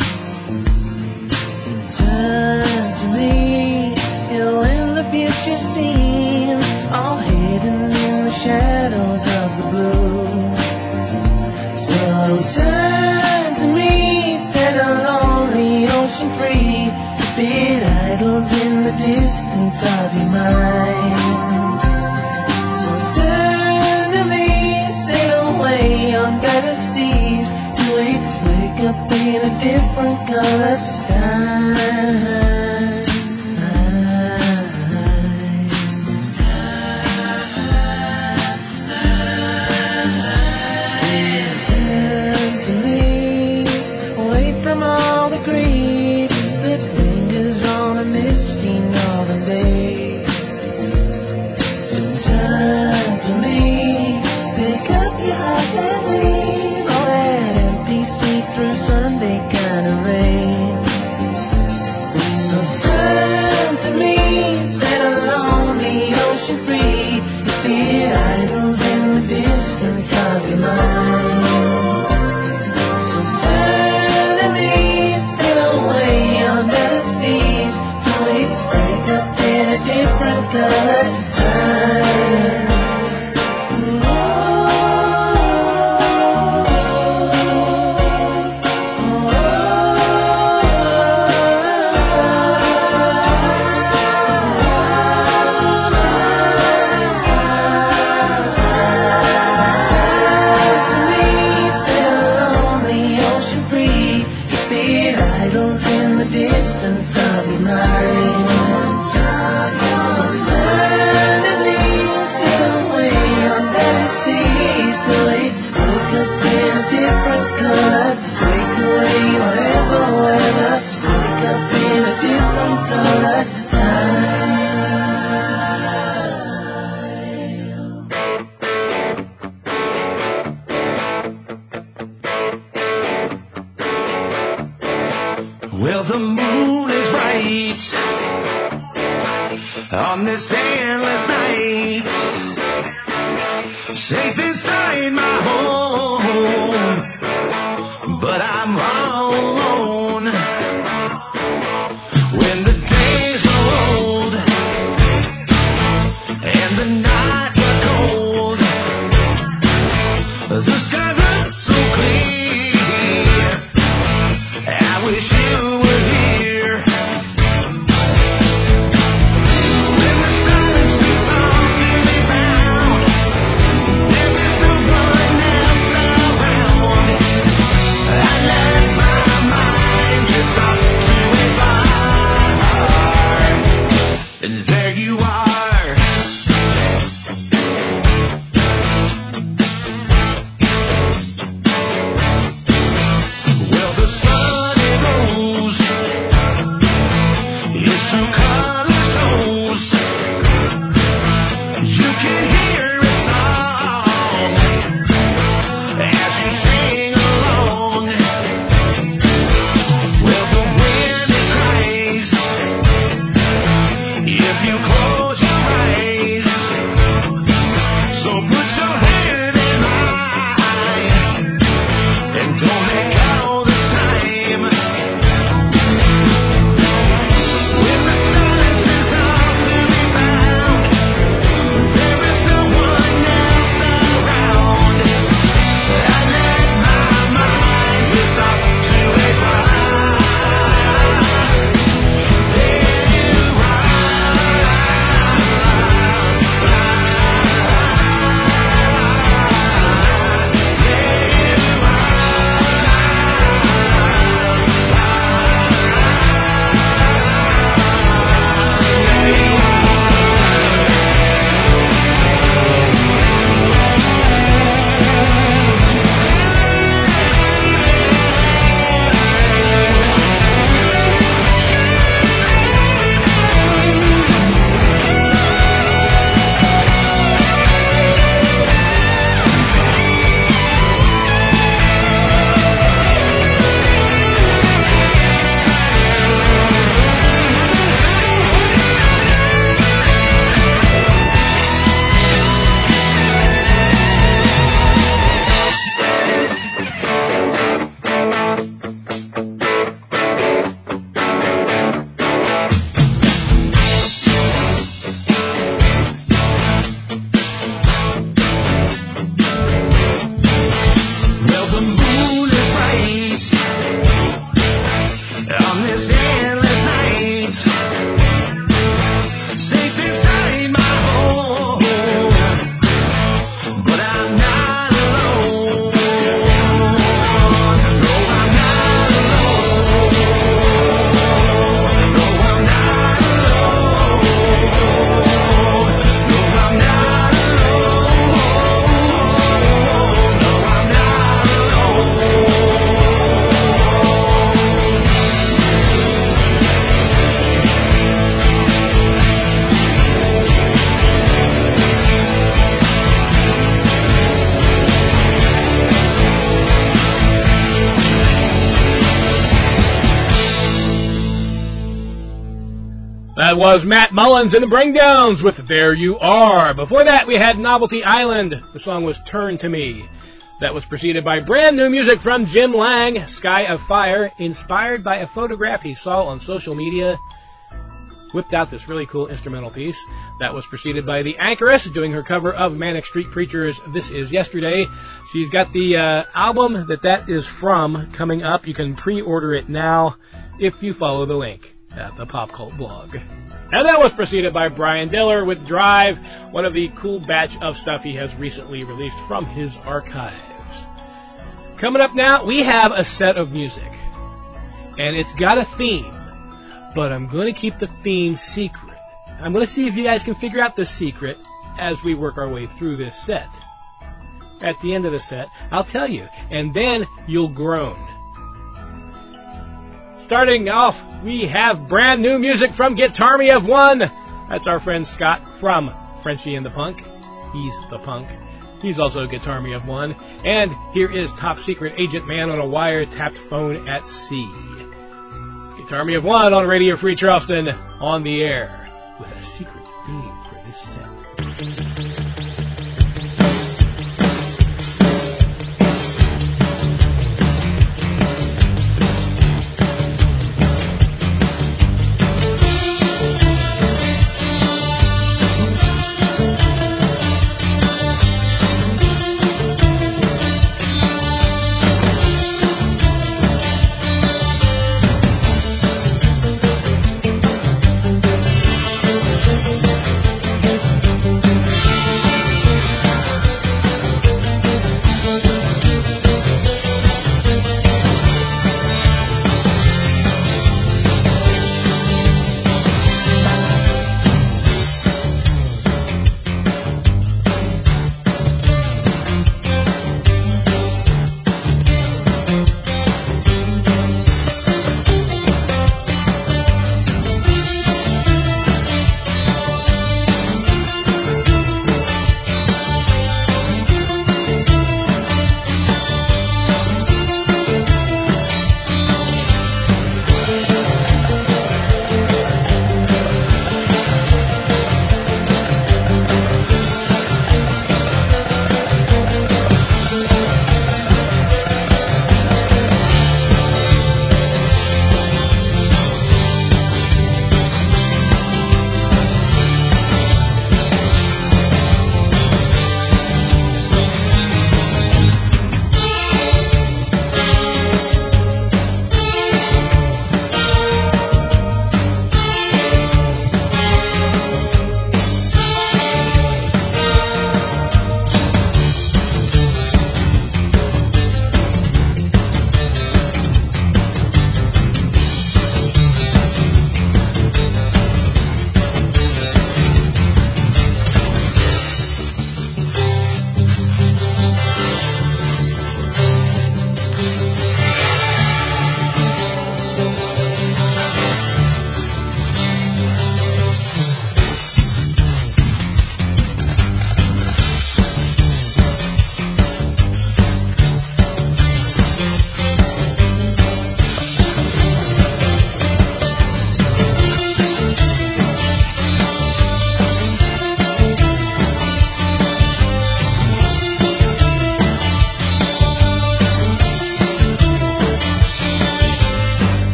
Turn to me, and when the future seems all hidden in the shadows of the blue. So turn to me, set along the ocean free, the bit idles in the distance of your mind. So turn to me, sail away on better seas, till we wake up in a different colored time. Turn to me, away from all the greed that lingers on a misty northern day. So turn to me, pick up your heart and leave all that empty see-through Sunday kind of rain. So turn to me, set along the ocean free, your fear idles in the distance of your mind. So turn to me, sail away on better seas, till we break up in a different colored time. Turn to me, distance of your mind. So turn to me and sail away on better seas till we look up in a different color. Break away whatever weather. Wake up in a different color. Well, the moon is bright on this endless night, safe inside my home, but I'm all alone. When the days grow old and the nights are cold, the sky looks so clear. I wish you were here. When the silence is all to be found, there is no one else around. I let my mind drift off to a bar, and there you are. Well, the sun it rose, its true color shows. You can hear a song as you sing along. Well, the wind it cries if you close your eyes. So put your hand in mine and don't let go this time. When the silence is all to be found, there is no one else around. I let my mind drift off to a cry. There you Well, the moon is bright on this endless night, safe inside my home, but I'm not alone. No, I'm not alone. No, I'm not alone. No, I'm not alone. No, I'm not alone. That was Matt Mullins and the Bringdowns with There You Are. Before that, we had Novelty Island. The song was Turn to Me. That was preceded by brand new music from Jim Lang, Sky of Fire, inspired by a photograph he saw on social media. Whipped out this really cool instrumental piece. That was preceded by The Anchoress doing her cover of Manic Street Preachers' This Is Yesterday. She's got the album that is from coming up. You can pre-order it now if you follow the link at the Pop Cult blog. And that was preceded by Brian Diller with Drive, one of the cool batch of stuff he has recently released from his archives. Coming up now, we have a set of music, and it's got a theme. but I'm going to keep the theme secret. I'm going to see if you guys can figure out the secret as we work our way through this set. At the end of the set, I'll tell you, and then you'll groan. Starting off, we have brand new music from Guitar Me of One. That's our friend Scott from Frenchie and the Punk. He's the punk. He's also Guitar Me of One. And here is Top Secret Agent Man on a Wiretapped Phone at Sea. Guitar Me of One on Radio Free Charleston, on the air with a secret theme for this set.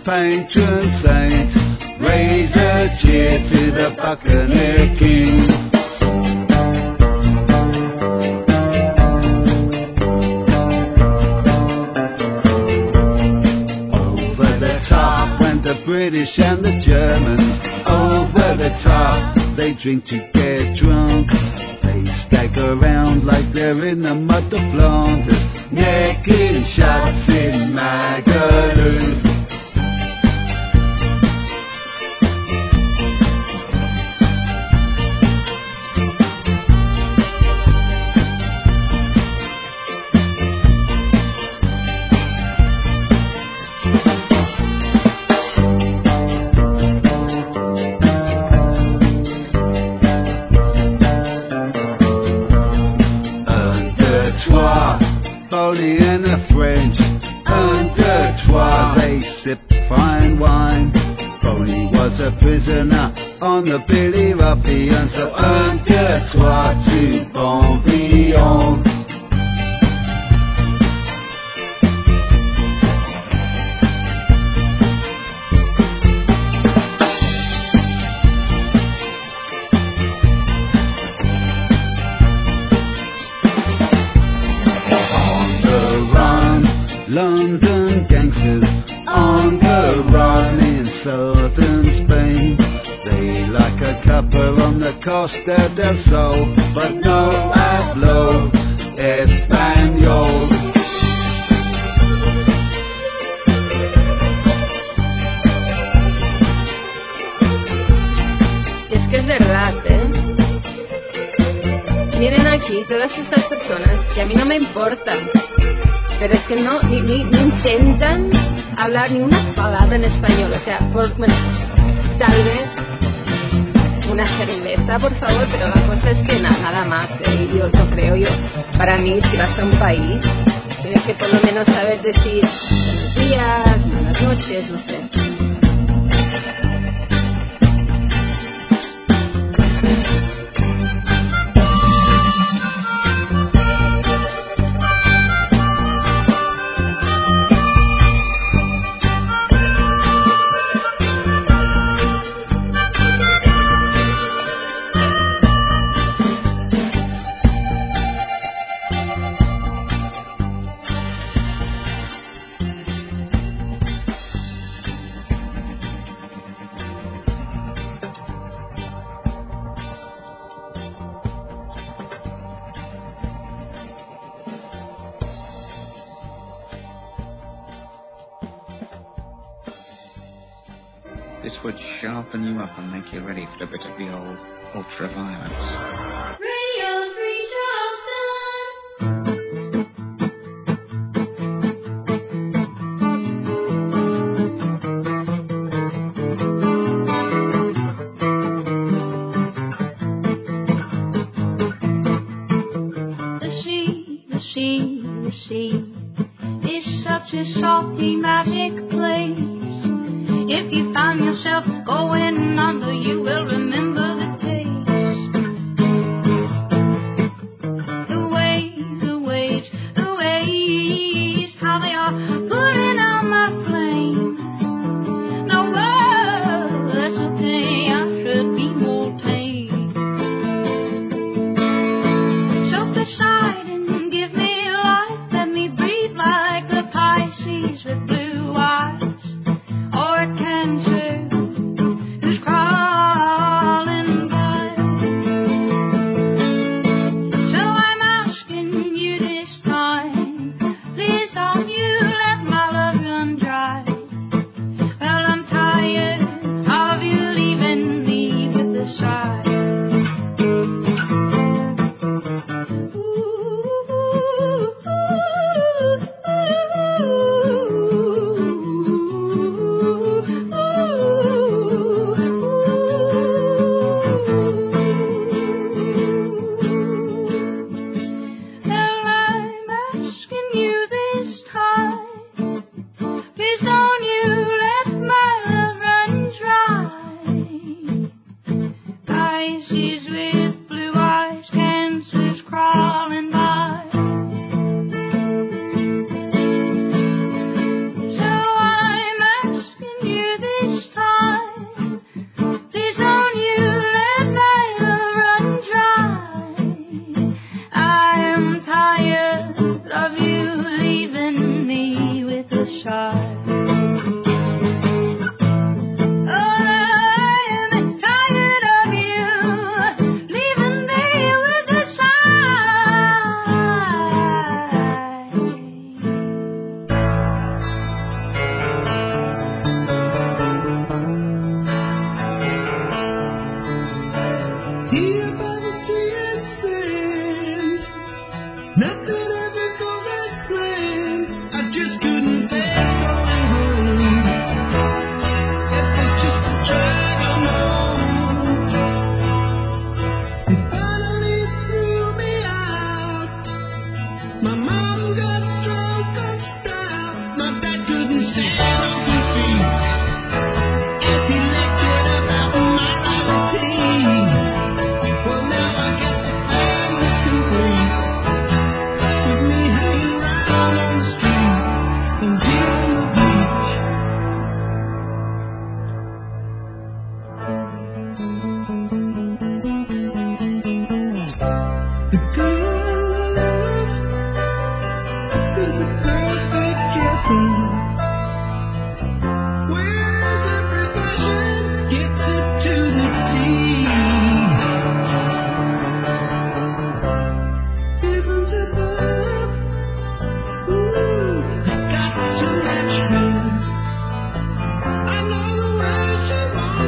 patron saint. Raise a cheer to the Buccaneer King. Over the top went the British and the Germans. Over the top, they drink to get drunk. They stagger around like they're in the mud of Flanders, necking shots in Magaluf. Boney and the French, un, deux, trois, they sip fine wine. Boney was a prisoner on the Billy Ruffian, so un, deux, trois, to bon vivant. London gangsters on the run in southern Spain. They like a cuppa on the Costa del Sol, but no hablo español. Es que es verdad, ¿eh? Vienen aquí todas estas personas que a mí no me importan, pero es que no, ni intentan hablar ni una palabra en español. O sea, bueno, tal vez una cerveza, por favor, pero la cosa es que nada más. Yo creo, para mí, si vas a un país, tienes que por lo menos saber decir buenos días, buenas noches, no sé. This would sharpen you up and make you ready for a bit of the old ultra-violence. Radio Free The sea is such a salty, magic place. If you find yourself going under, you will remember the taste.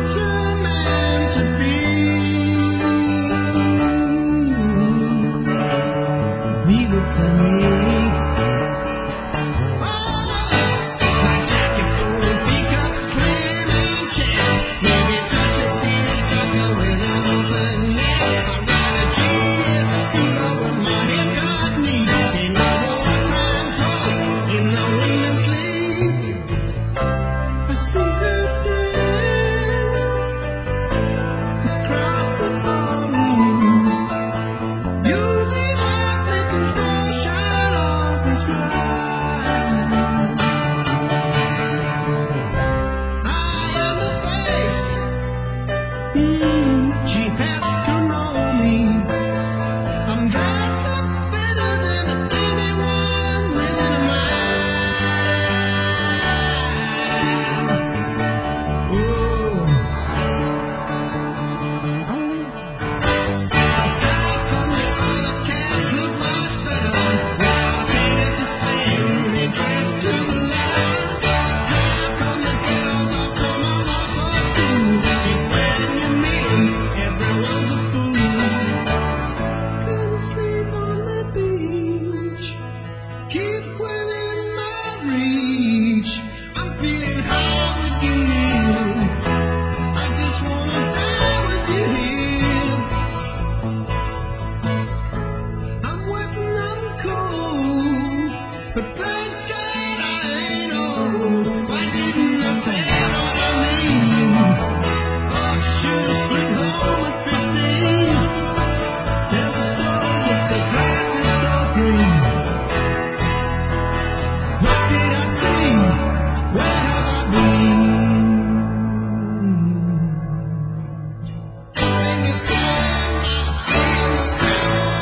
It's where I'm meant to be. Be with me. My jacket's gonna be cut slim and check. Maybe touch a city sucker with an open neck. I ride a GS scooter with my haircut neat. In a wartime coat, in the wind and sleet. I see her face across the ballroom. You're the light making stars shine on her smile. I am the face. She has to know me. I'm dressed up better than anyone within a mile. Oh. So how come the other cats look much better? Well, painted to spend and dressed to the letter. How come the girls all come on all so cool? And when you meet 'em, everyone's a fool. Come sleep on the beach. Keep within my reach. I'm feeling high with you. I just wanna die with you here. I'm wet and I'm cold, but thank God I ain't old. Why didn't I say what I mean? Oh, I should've split home at 15. There's a story that the grass is so green. What did I see? Where have I been? Fingers climb, I see the sand.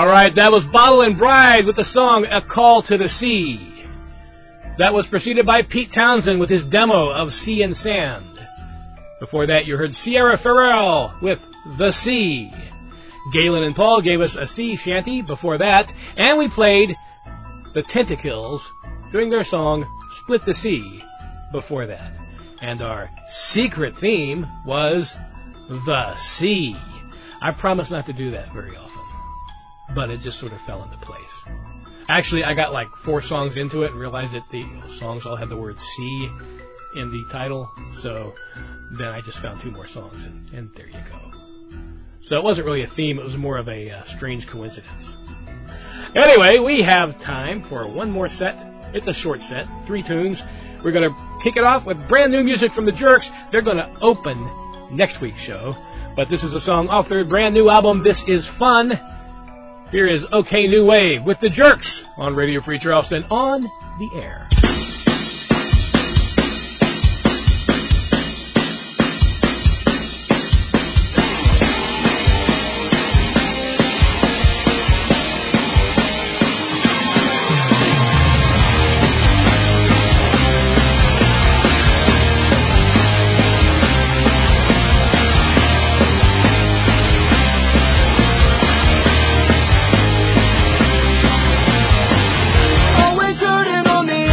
All right, that was Bottle and Bride with the song A Call to the Sea. That was preceded by Pete Townsend with his demo of Sea and Sand. Before that, you heard Sierra Farrell with The Sea. Galen and Paul gave us a sea shanty before that, and we played the Tentacles doing their song Split the Sea before that. And our secret theme was the sea. I promise not to do that very often, but it just sort of fell into place. Actually, I got like 4 songs into it and realized that the songs all had the word sea in the title, so then I just found 2 more songs, and there you go. So it wasn't really a theme, it was more of a strange coincidence. Anyway, we have time for one more set. It's a short set, 3 tunes. We're going to kick it off with brand new music from the Jerks. They're going to open next week's show, but this is a song off their brand new album, This Is Fun. Here is OK New Wave with the Jerks on Radio Free Charleston on the air. Always hurting on the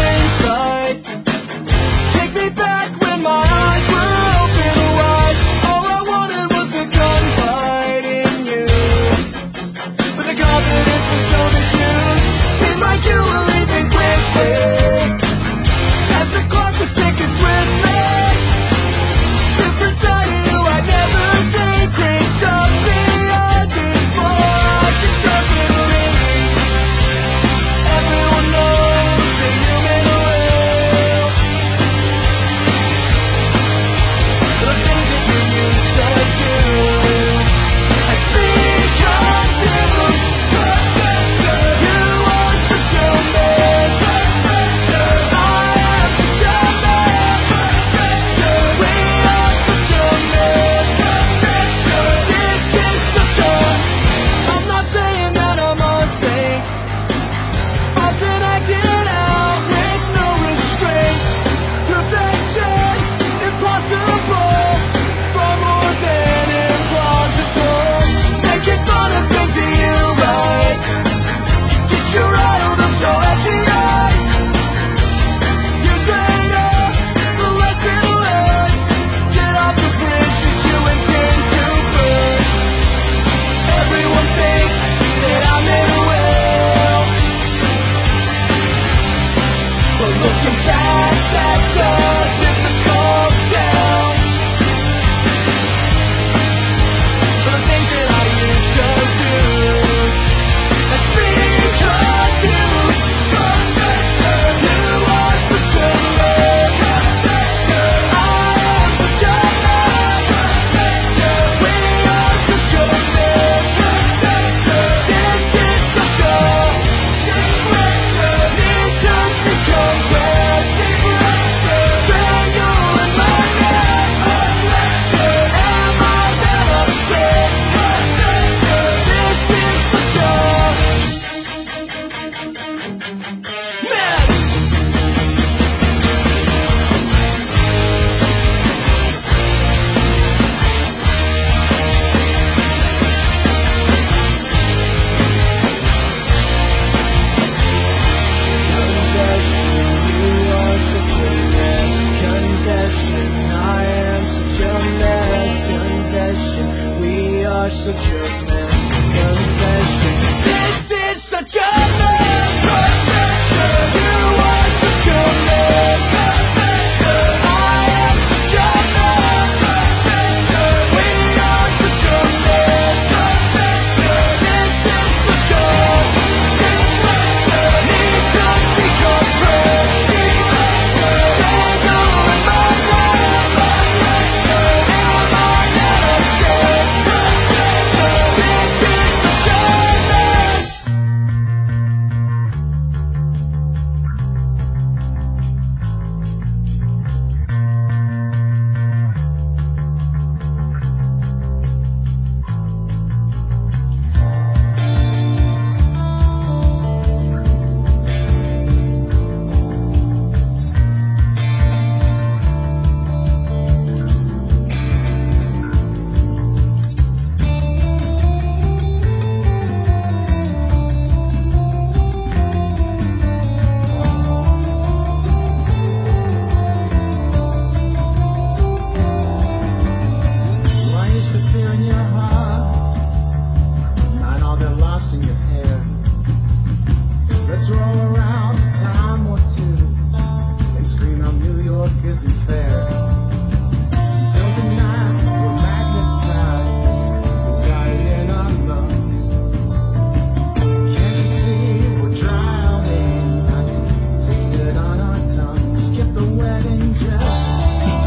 scream out New York isn't fair. Don't deny we're magnetized, desire in our lungs. Can't you see we're drowning? I can taste it on our tongues. Skip the wedding dress,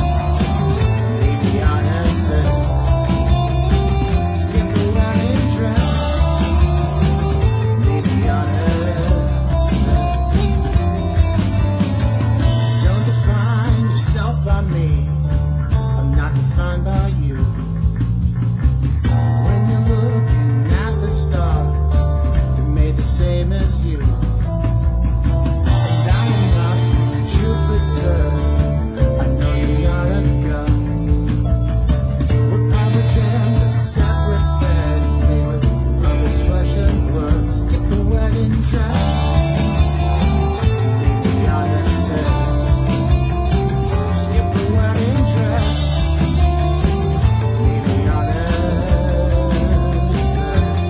maybe on essence. Skip the wedding dress, maybe on essence. Don't define yourself by me, I'm not defined by you. When you're looking at the stars, they're made the same as you. And I am not from Jupiter, I know you're not a god. We're power dams of separate beds, made with others' flesh and blood. Skip the wedding dress, maybe on essence. Skip the wedding dress, maybe on essence.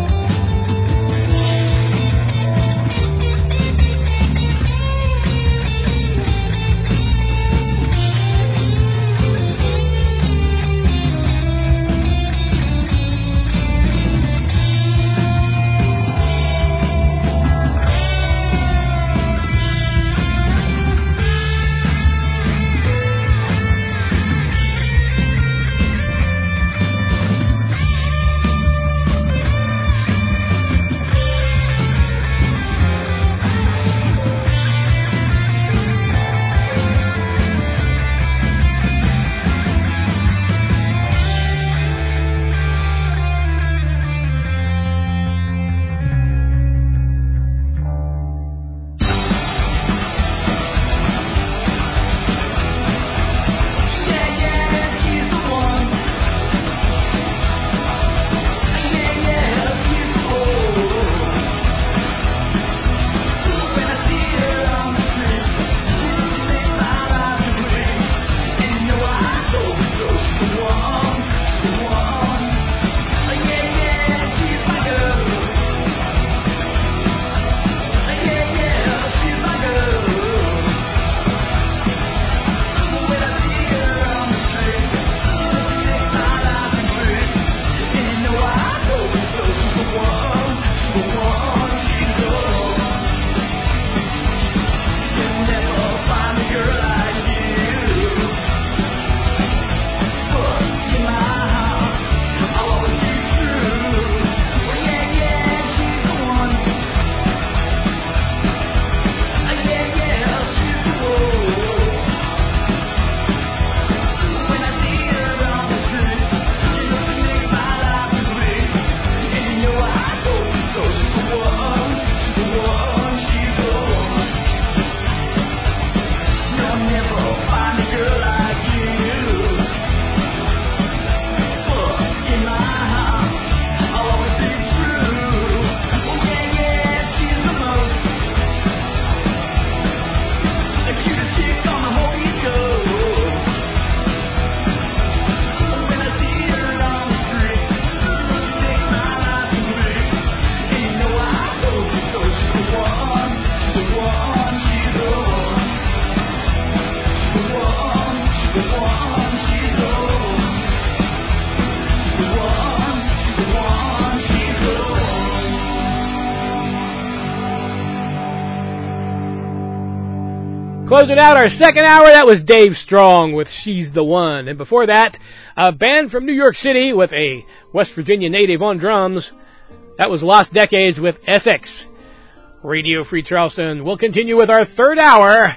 Closing out our second hour, that was Dave Strong with She's the One. And before that, a band from New York City with a West Virginia native on drums. That was Lost Decades with Essex. Radio Free Charleston will continue with our third hour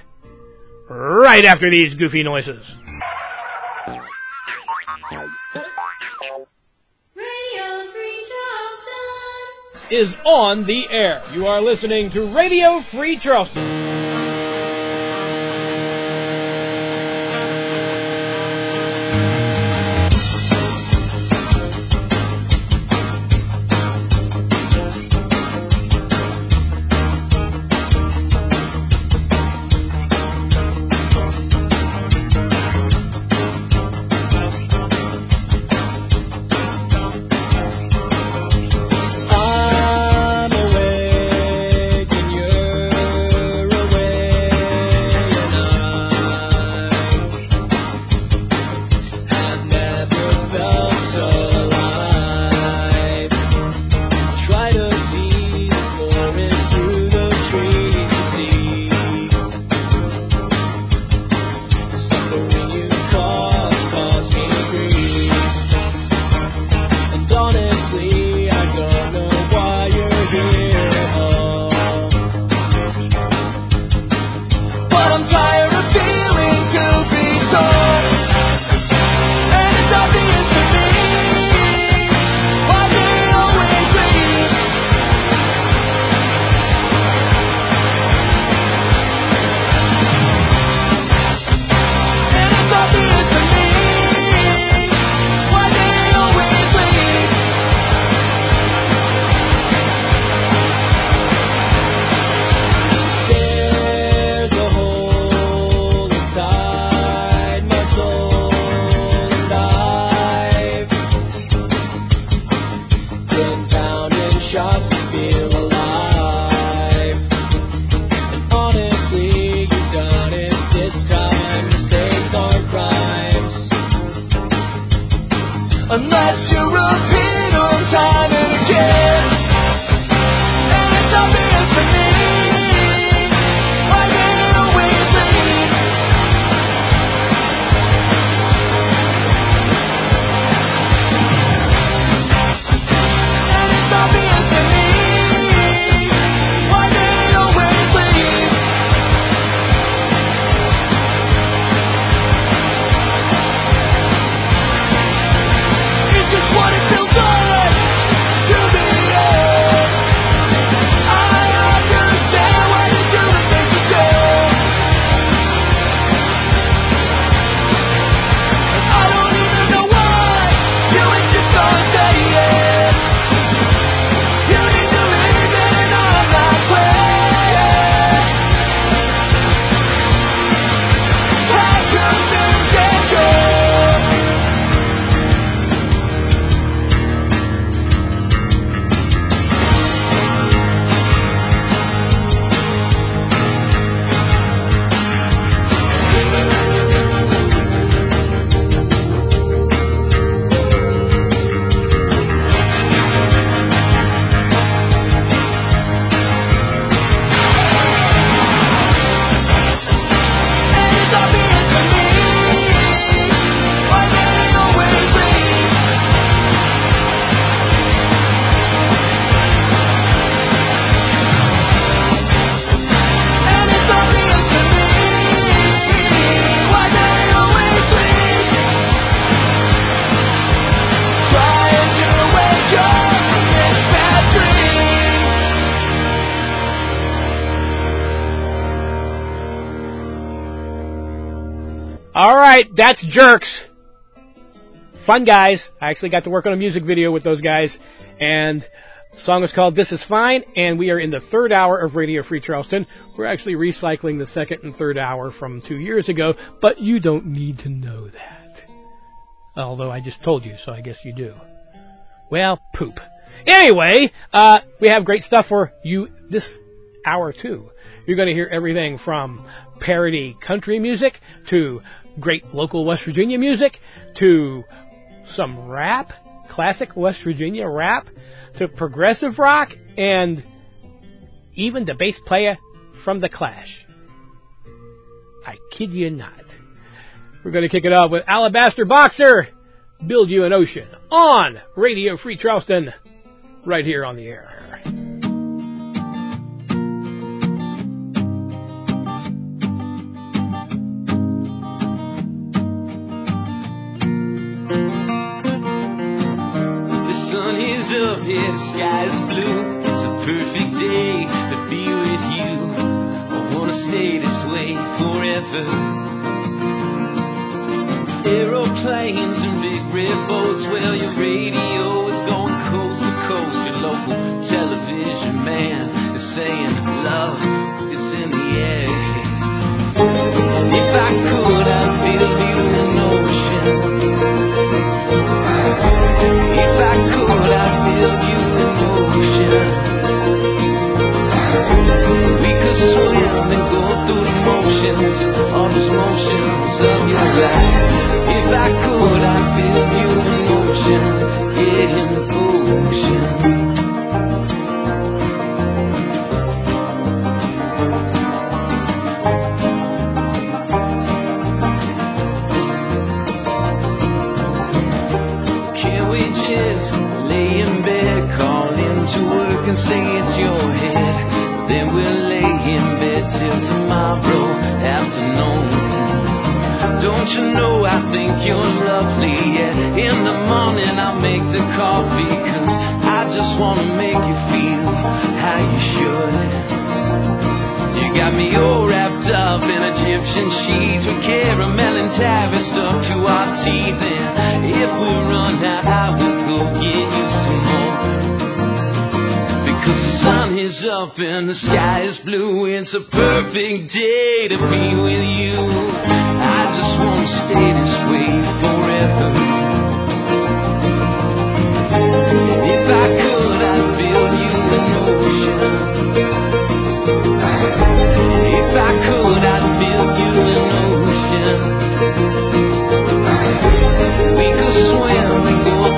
right after these goofy noises. Radio Free Charleston Is on the air. You are listening to Radio Free Charleston. I'm awake in your unless you repeat them time and again. And it's obvious to me why they always leave. And it's obvious to me why they always leave. It's just what it feels like to be young. I understand why you do the things you do. And I don't even know why you insist on staying. You need to leave and I'm not playing. Pack your things and go. And it's obvious to me why they always leave. And it's obvious to me why they always leave. Trying to wake up from this bad dream. All right, that's Jerks. Fun guys. I actually got to work on a music video with those guys. And the song is called This Is Fine. And we are in the third hour of Radio Free Charleston. We're actually recycling the second and third hour from 2 years ago. But you don't need to know that. Although I just told you, so I guess you do. Well, poop. Anyway, we have great stuff for you this hour, too. You're going to hear everything from parody country music to great local West Virginia music to some rap, classic West Virginia rap, to progressive rock, and even the bass player from The Clash. I kid you not. We're going to kick it off with Alabaster Boxer, Build You an Ocean, on Radio Free Charleston, right here on the air. The sun is up, yeah, the sky is blue. It's a perfect day to be with you. I wanna stay this way forever. Aeroplanes and big red boats. Well, your radio is going coast to coast. Your local television man is saying love is in the air. If I could, I'd build you an ocean. If I could, I'd build you an ocean. We could swim and go through the motions, all those motions of your life. If I could, I'd build you an ocean, yeah, an ocean. Can't we just lay in bed, call into work and say it's your head? Then we'll lay in bed till tomorrow afternoon. Don't you know I think you're lovely, yeah. In the morning I'll make the coffee, 'cause I just wanna make you feel how you should. You got me all wrapped up in Egyptian sheets with caramel and taffy stuck to our teeth. And if we run out, I will go get you some more. Because the sun is up and the sky is blue. It's a perfect day to be with you. I just wanna stay this way forever. And if I could, I'd build you an ocean. If I could, I'd build you an ocean. We could swim and go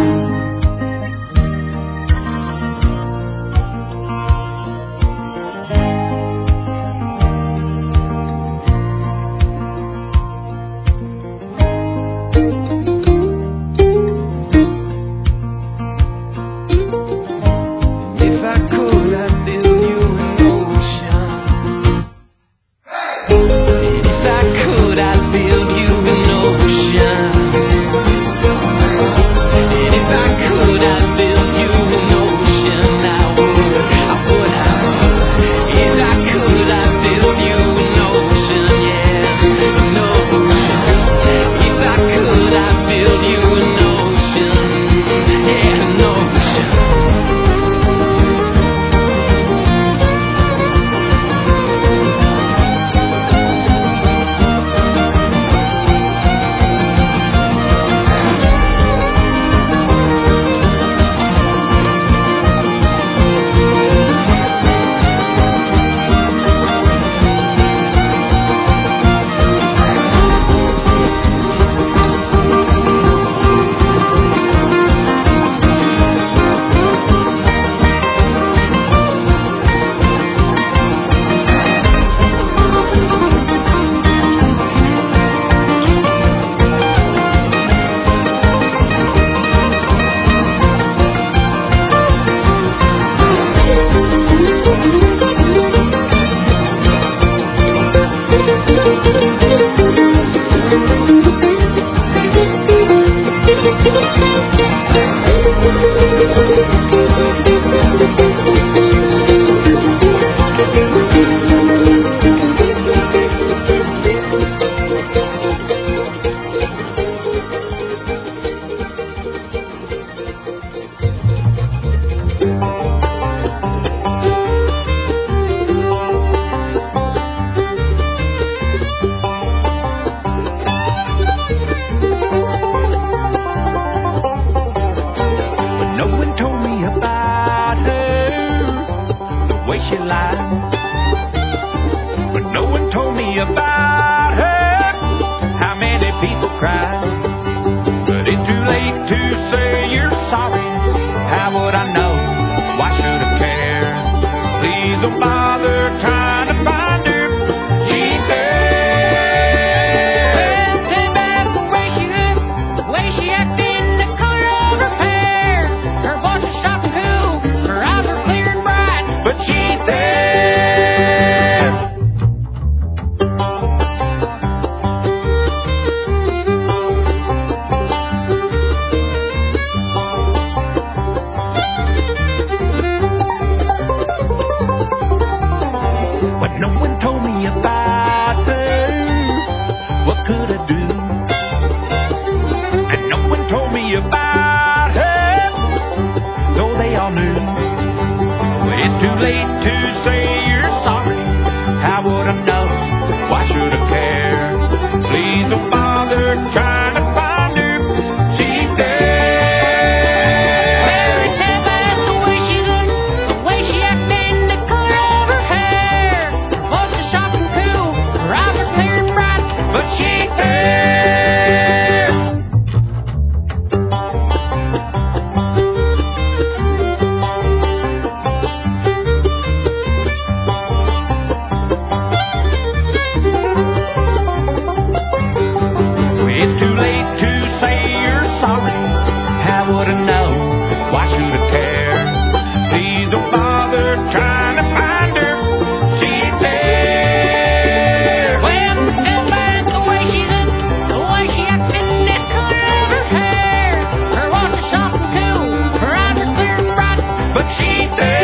If I could, I'd build you an ocean. And if I could, I'd build you an ocean. And if I could, I'd build you an ocean. I would. If I could, I'd build you an ocean. Yeah, an ocean. If I could, I'd build you an ocean. Yeah, an ocean. But no one told me about her, the way she lied. But no one told me about her, how many people cried. But it's too late to say you're sorry. How would I know? Why should I care? Please don't bother trying to find her. She ain't there. Well, too bad the way she looked, the way she acted, the color of her hair. Her voice is soft and cool, her eyes are clear and bright. But she ain't there. But no one told me about her. What could I do? And no one told me about her, though they all knew. But it's too late to say you're sorry. How would I know? Why should I care? Please don't bother trying to find her. She ain't there. Well, it's too bad the way she looked, the way she acted, the color of her hair. Her voice is soft and cool, her eyes are clear and bright. But she ain't there. It's too late to say you're sorry. How would I know? Why should I care? Please don't bother trying to find her. She ain't there. Well, it's too bad the way she looked, the way she acted, the color of her hair. Her voice is soft and cool, her eyes are clear and bright. But she ain't there.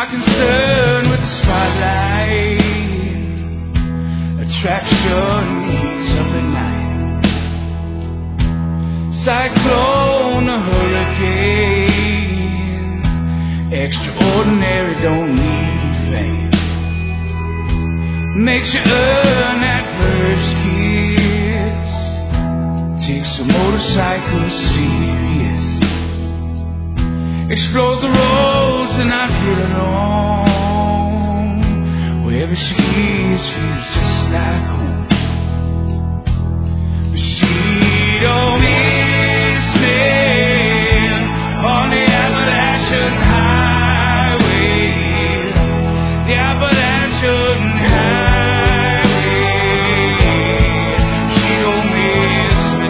concerned with the spotlight. Attraction heats up at night. Cyclone, a hurricane. Extraordinary, don't need fame. Makes you earn that first kiss. Takes a motorcycle serious. Explores the roads and I feel alone. Wherever she is, feels just like home. But she don't miss me on the Appalachian Highway. The Appalachian Highway. She don't miss me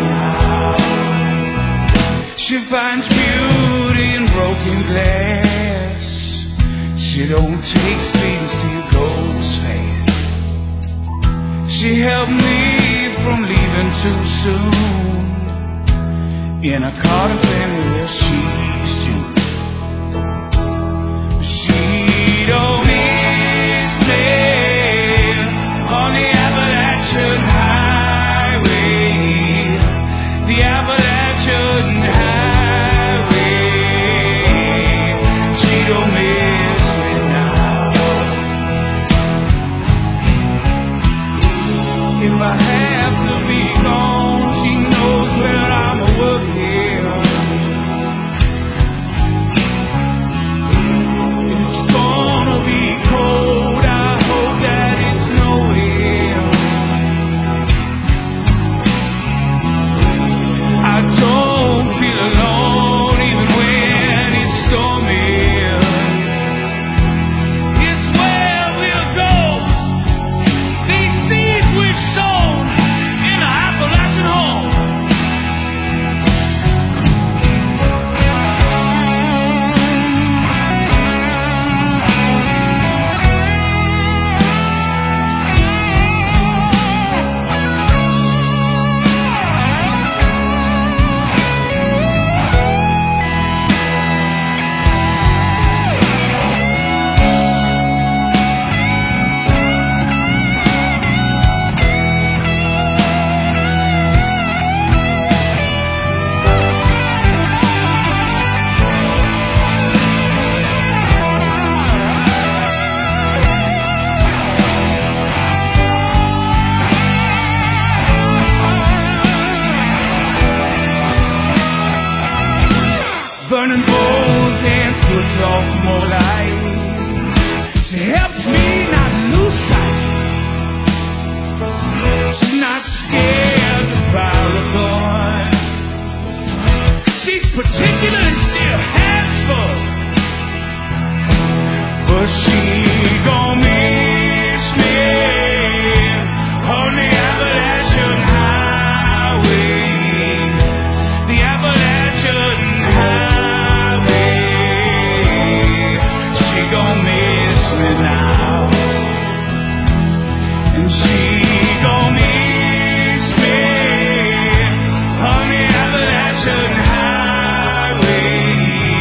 now. She finds beauty in broken glass. She don't take speed and still goes fast. She helped me from leaving too soon in a car to family where she's due. She don't miss me on the Appalachian Highway. The Appalachian Highway. She don't miss me now. If I have to be gone, she knows where I'm working. It's gonna be cold, I hope that it's nowhere. I don't feel alone even when it's stormy. It's where we'll go. These seeds we've sown in the Appalachian home. Burning both hands puts off more light. She helps me not lose sight. She's not scared to fire a gun. She's particular and still has fun. But she gon' miss me on the Appalachian Highway. The Appalachian Highway. She gon' miss me now. And she gon' miss me on the Appalachian Highway.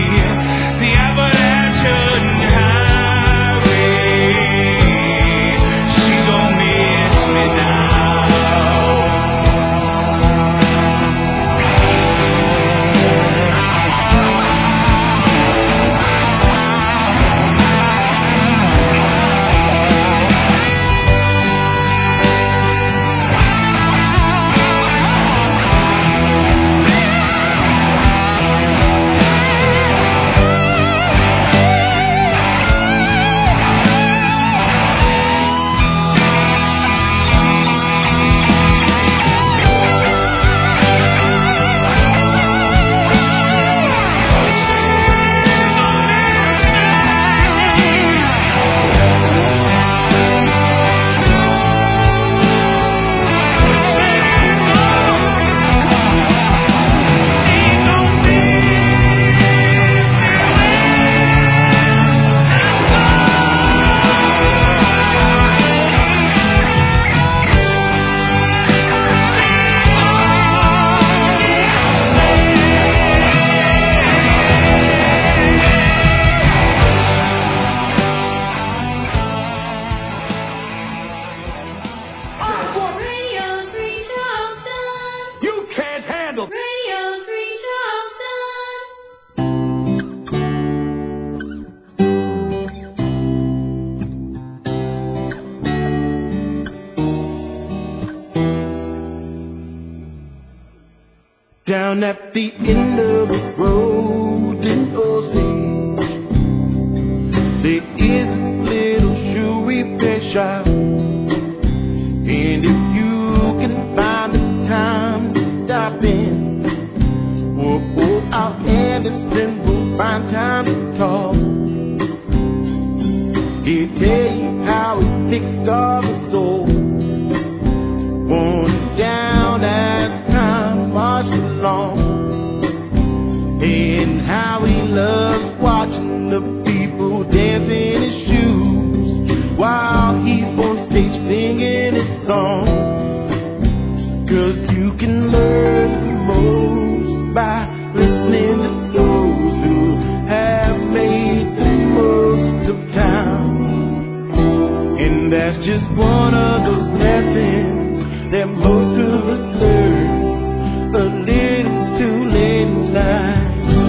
Down at the end of the road in Osage, there is a little shoe repair shop. And if you can find the time to stop in, we'll pull out Anderson, we'll find time to talk. He'll tell you how he fixed all the souls, worn down as time marched along, and how he loves watching the people dance in his shoes while he's on stage singing his songs. 'Cause you can learn the most by listening to those who have made the most of time. And that's just one of those lessons that most of us learn a little too late at night.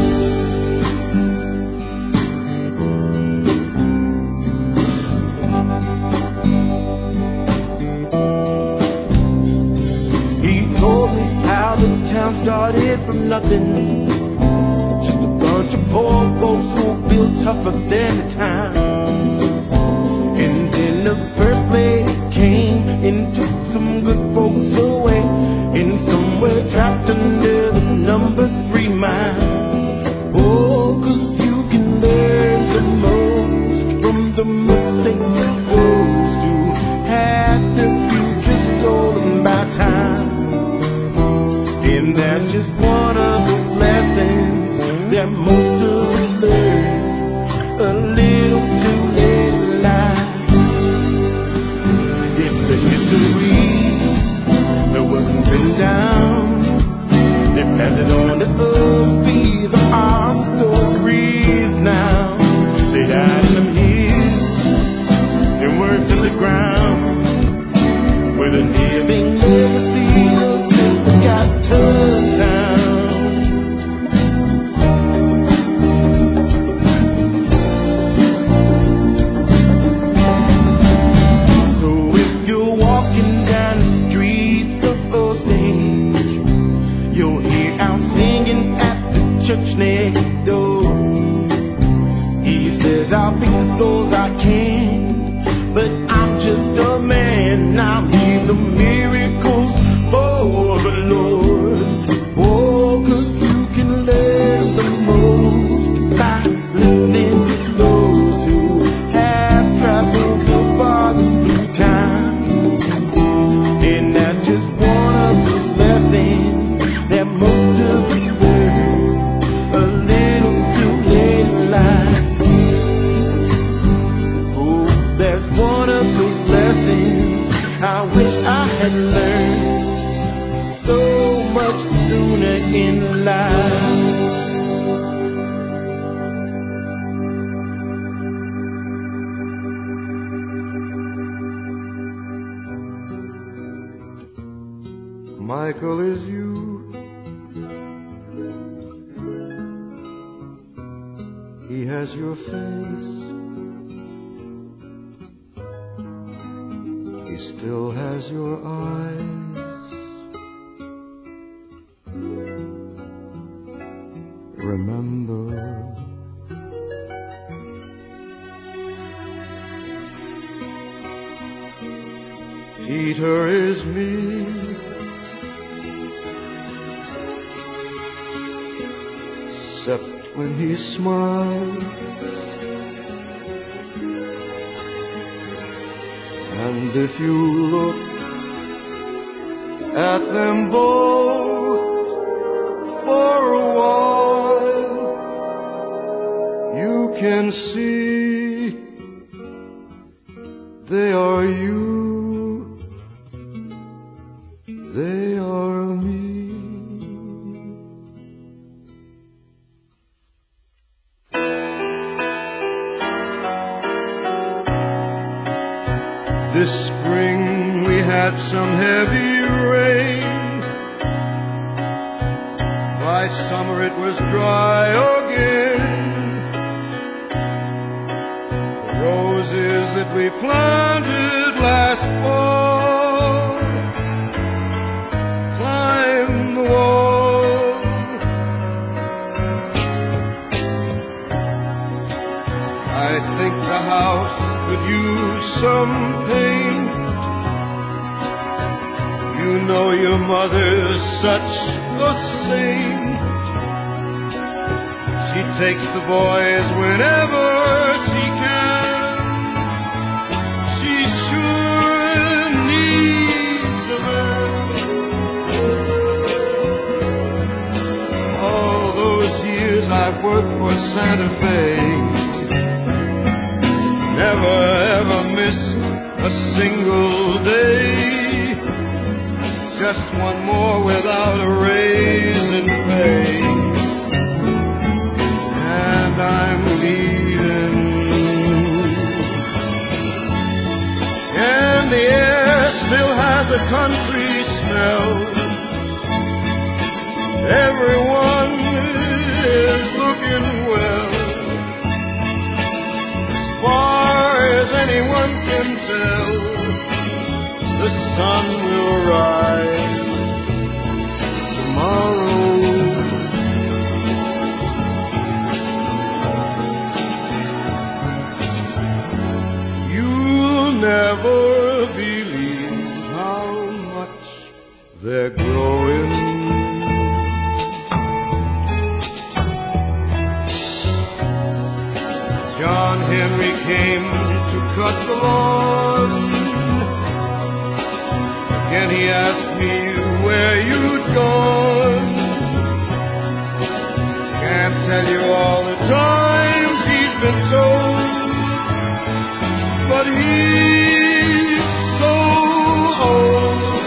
He told me how the town started from nothing, just a bunch of poor folks who built tougher than the time. And then the first lady came and took some good folks away, and somewhere trapped under the number 3 mile. Oh, 'cause you can learn the most from the mistakes of those who had their future stolen by time. And that's just one of those lessons that most of us learn a little too late in life. It's the history that wasn't written down. They pass it on to us. These are our stories now. They died in them hills and worked to the ground with a living legacy of this forgotten town. So if you're walking down the streets of Osage, you'll hear Al singing at the church next door. He says, I'll fix the souls I can, but I'm just a man. I'll leave the miracles for the Lord. Oh, 'cause you can learn the most by listening to those who have traveled the farthest through time. And that's just one of those lessons that most of us learn a little too late in life. Oh, there's one of those lessons I wish I had learned so much sooner in life. Michael is you. He has your face. He still has your eyes. Remember, Peter is me. Except when he smiles, and if you look at them both for a while, you can see they are you, they are me. This spring we had some heavy rain. By summer it was dry again. The roses that we planted last fall climbed the wall is such a saint. She takes the boys whenever she can. She sure needs a man. All those years I've worked for Santa Fe, never ever missed a single day. Just one more without a raise in pay. And I'm leaving. And the air still has a country smell. Everyone is looking well. As far as anyone can tell, the sun will rise tomorrow. You'll never believe how much they're growing. John Henry came to cut the lawn. Again he asked me where you'd gone. Can't tell you all the times he's been told, but he's so old.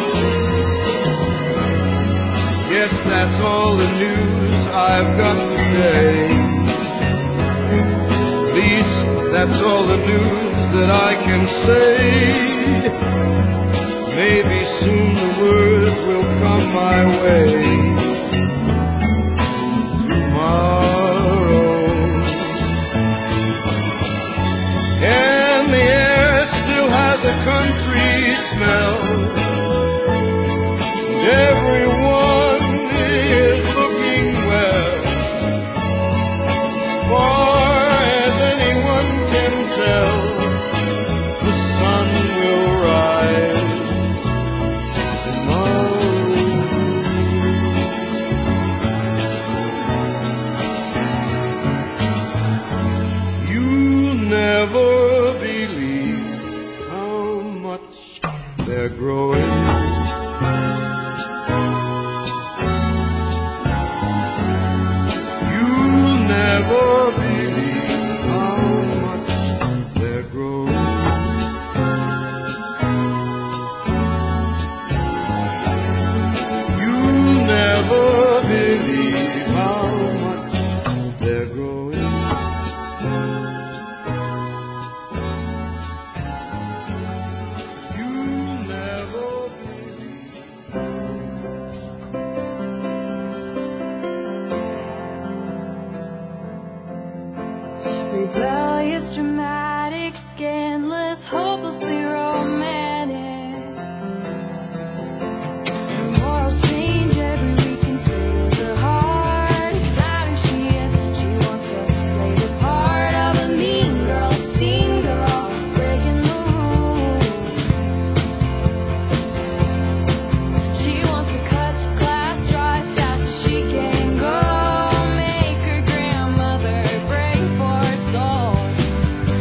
Yes, that's all the news I've got today. At least that's all the news that I can say. Maybe soon the words will come my way. Tomorrow. And the air still has a country smell. And everyone is looking well. As far as anyone can tell, the sun will rise. Never believe how much they're growing. You'll never believe how much they're growing. You'll never believe how much they're growing. Rebellious, dramatic, scandalous, hopelessly romantic. Her morals change every week until her heart is louder she is. She wants to play the part of a mean girl, a scene girl, breaking the rules. She wants to cut class, drive fast as she can go, make her grandmother break for her soul.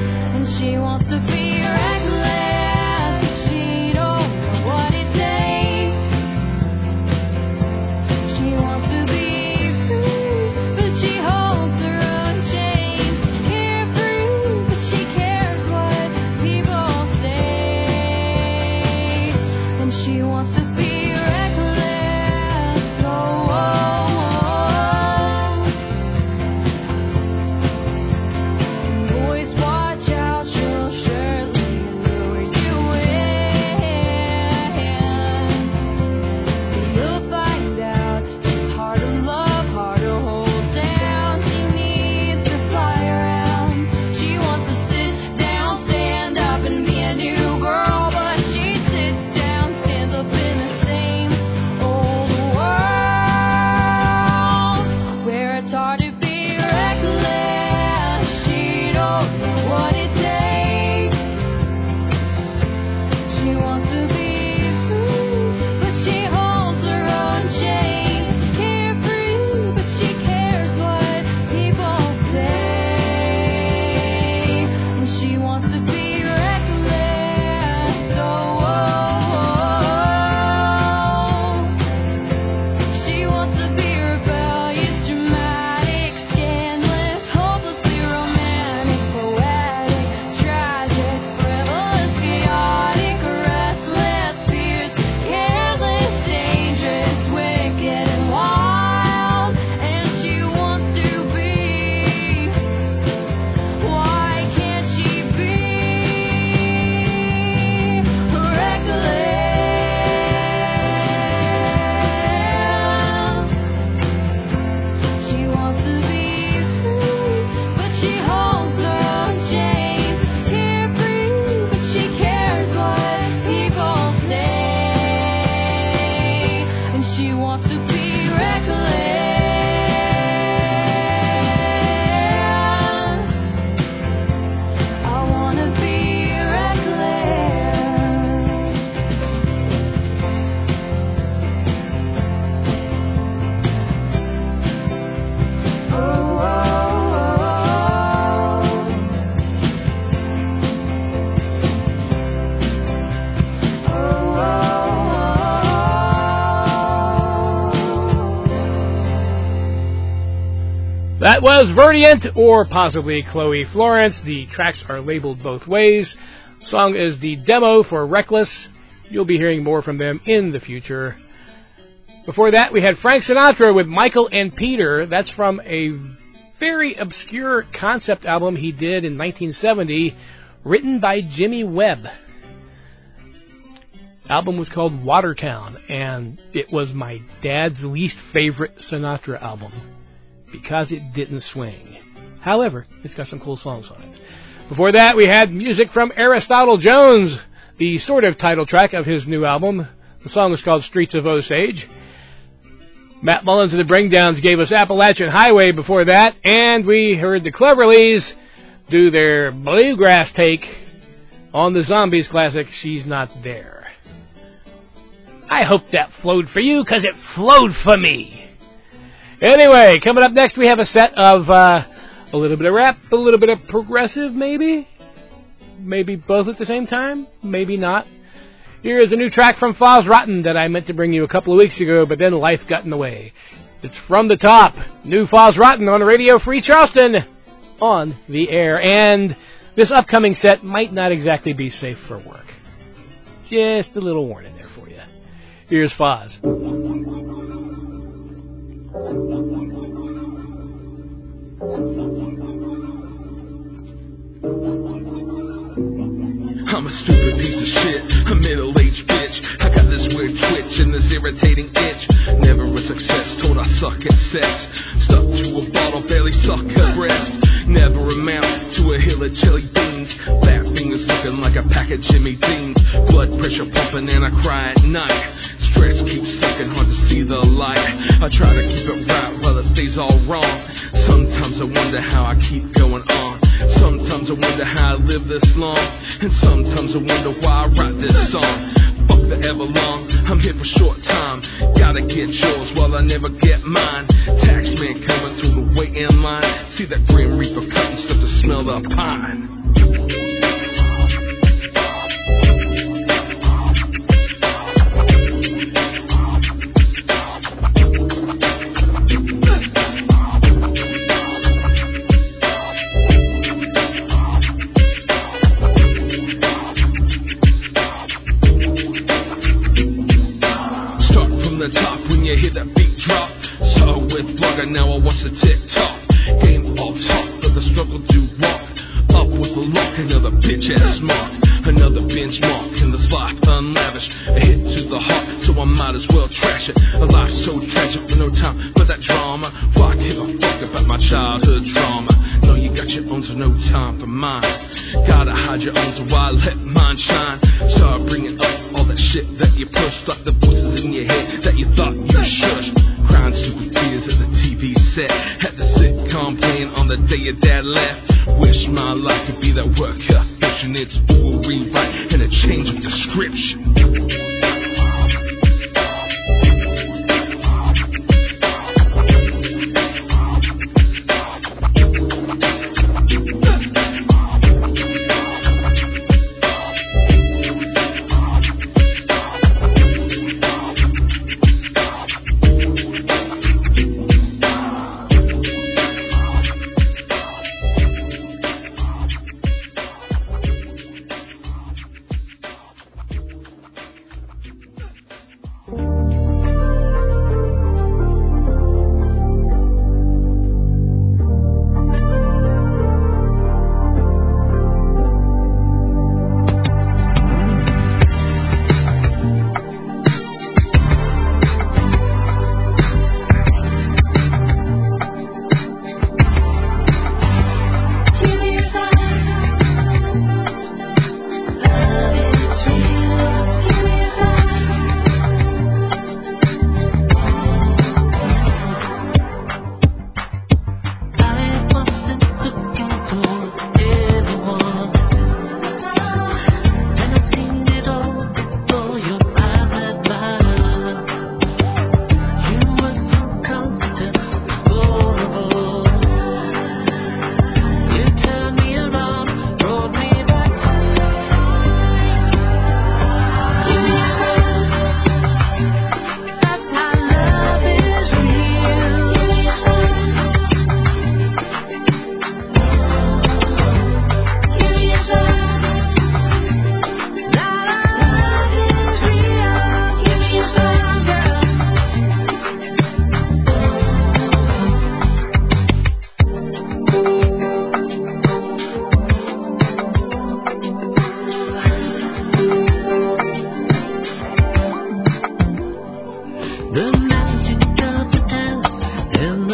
That was Verdient, or possibly Chloe Florence. The tracks are labeled both ways. The song is the demo for Reckless. You'll be hearing more from them in the future. Before that, we had Frank Sinatra with Michael and Peter. That's from a very obscure concept album he did in 1970, written by Jimmy Webb. The album was called Watertown, and it was my dad's least favorite Sinatra album because it didn't swing. However, it's got some cool songs on it. Before that, we had music from Aristotle Jones, the sort of title track of his new album. The song is called Streets of Osage. Matt Mullins of the Bringdowns gave us Appalachian Highway before that, and we heard the Cleverleys do their bluegrass take on the Zombies classic, She's Not There. I hope that flowed for you, because it flowed for me. Anyway, coming up next, we have a set of a little bit of rap, a little bit of progressive, maybe. Maybe both at the same time, maybe not. Here is a new track from Foz Rotten that I meant to bring you a couple of weeks ago, but then life got in the way. It's From the Top, new Foz Rotten on Radio Free Charleston on the air. And this upcoming set might not exactly be safe for work. Just a little warning there for you. Here's Foz. I'm a stupid piece of shit, a middle-aged bitch. I got this weird twitch and this irritating itch. Never a success, told I suck at sex. Stuck to a bottle, barely suck at breast. Never amount to a hill of chili beans. Fat fingers looking like a pack of Jimmy Deans. Blood pressure pumping and I cry at night. Stress keeps sucking, hard to see the light. I try to keep it right while it stays all wrong. Sometimes I wonder how I keep going on. Sometimes I wonder how I live this long. And sometimes I wonder why I write this song. Fuck the everlong, I'm here for short time. Gotta get yours while I never get mine. Taxman coming through the waiting line. See that Grim Reaper cutting stuff to smell the pine. You hear that beat drop. Start with blogger, now I watch the TikTok. Game all talk, but the struggle to walk. Up with the lock, another bitch ass mark. Another benchmark in this life unlavish. A hit to the heart, so I might as well trash it. A life so tragic, but no time for that drama. Why give a fuck about my childhood drama? No, you got your own, so no time for mine. Gotta hide your own, so I let mine shine. Start bringing up all that shit that you push, like the voices in your head that you thought you shushed. Crying stupid tears at the TV set, had the sitcom playing on the day your dad left. Wish my life could be that work of fiction. It's do a rewrite and a change of description.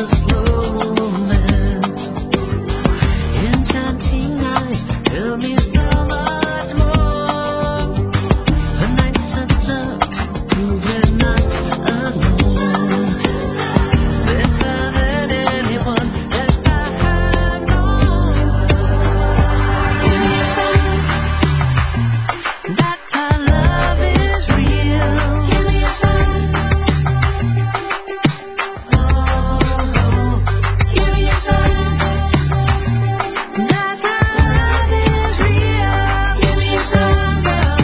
a slow romance. Enchanting eyes tell me so much more. A night of love to prove we're not alone. Better than anyone that I have known. Give me a sign that our love is real. Give me a sign. Oh, give me a sign that our love is real. Give me a sign, girl.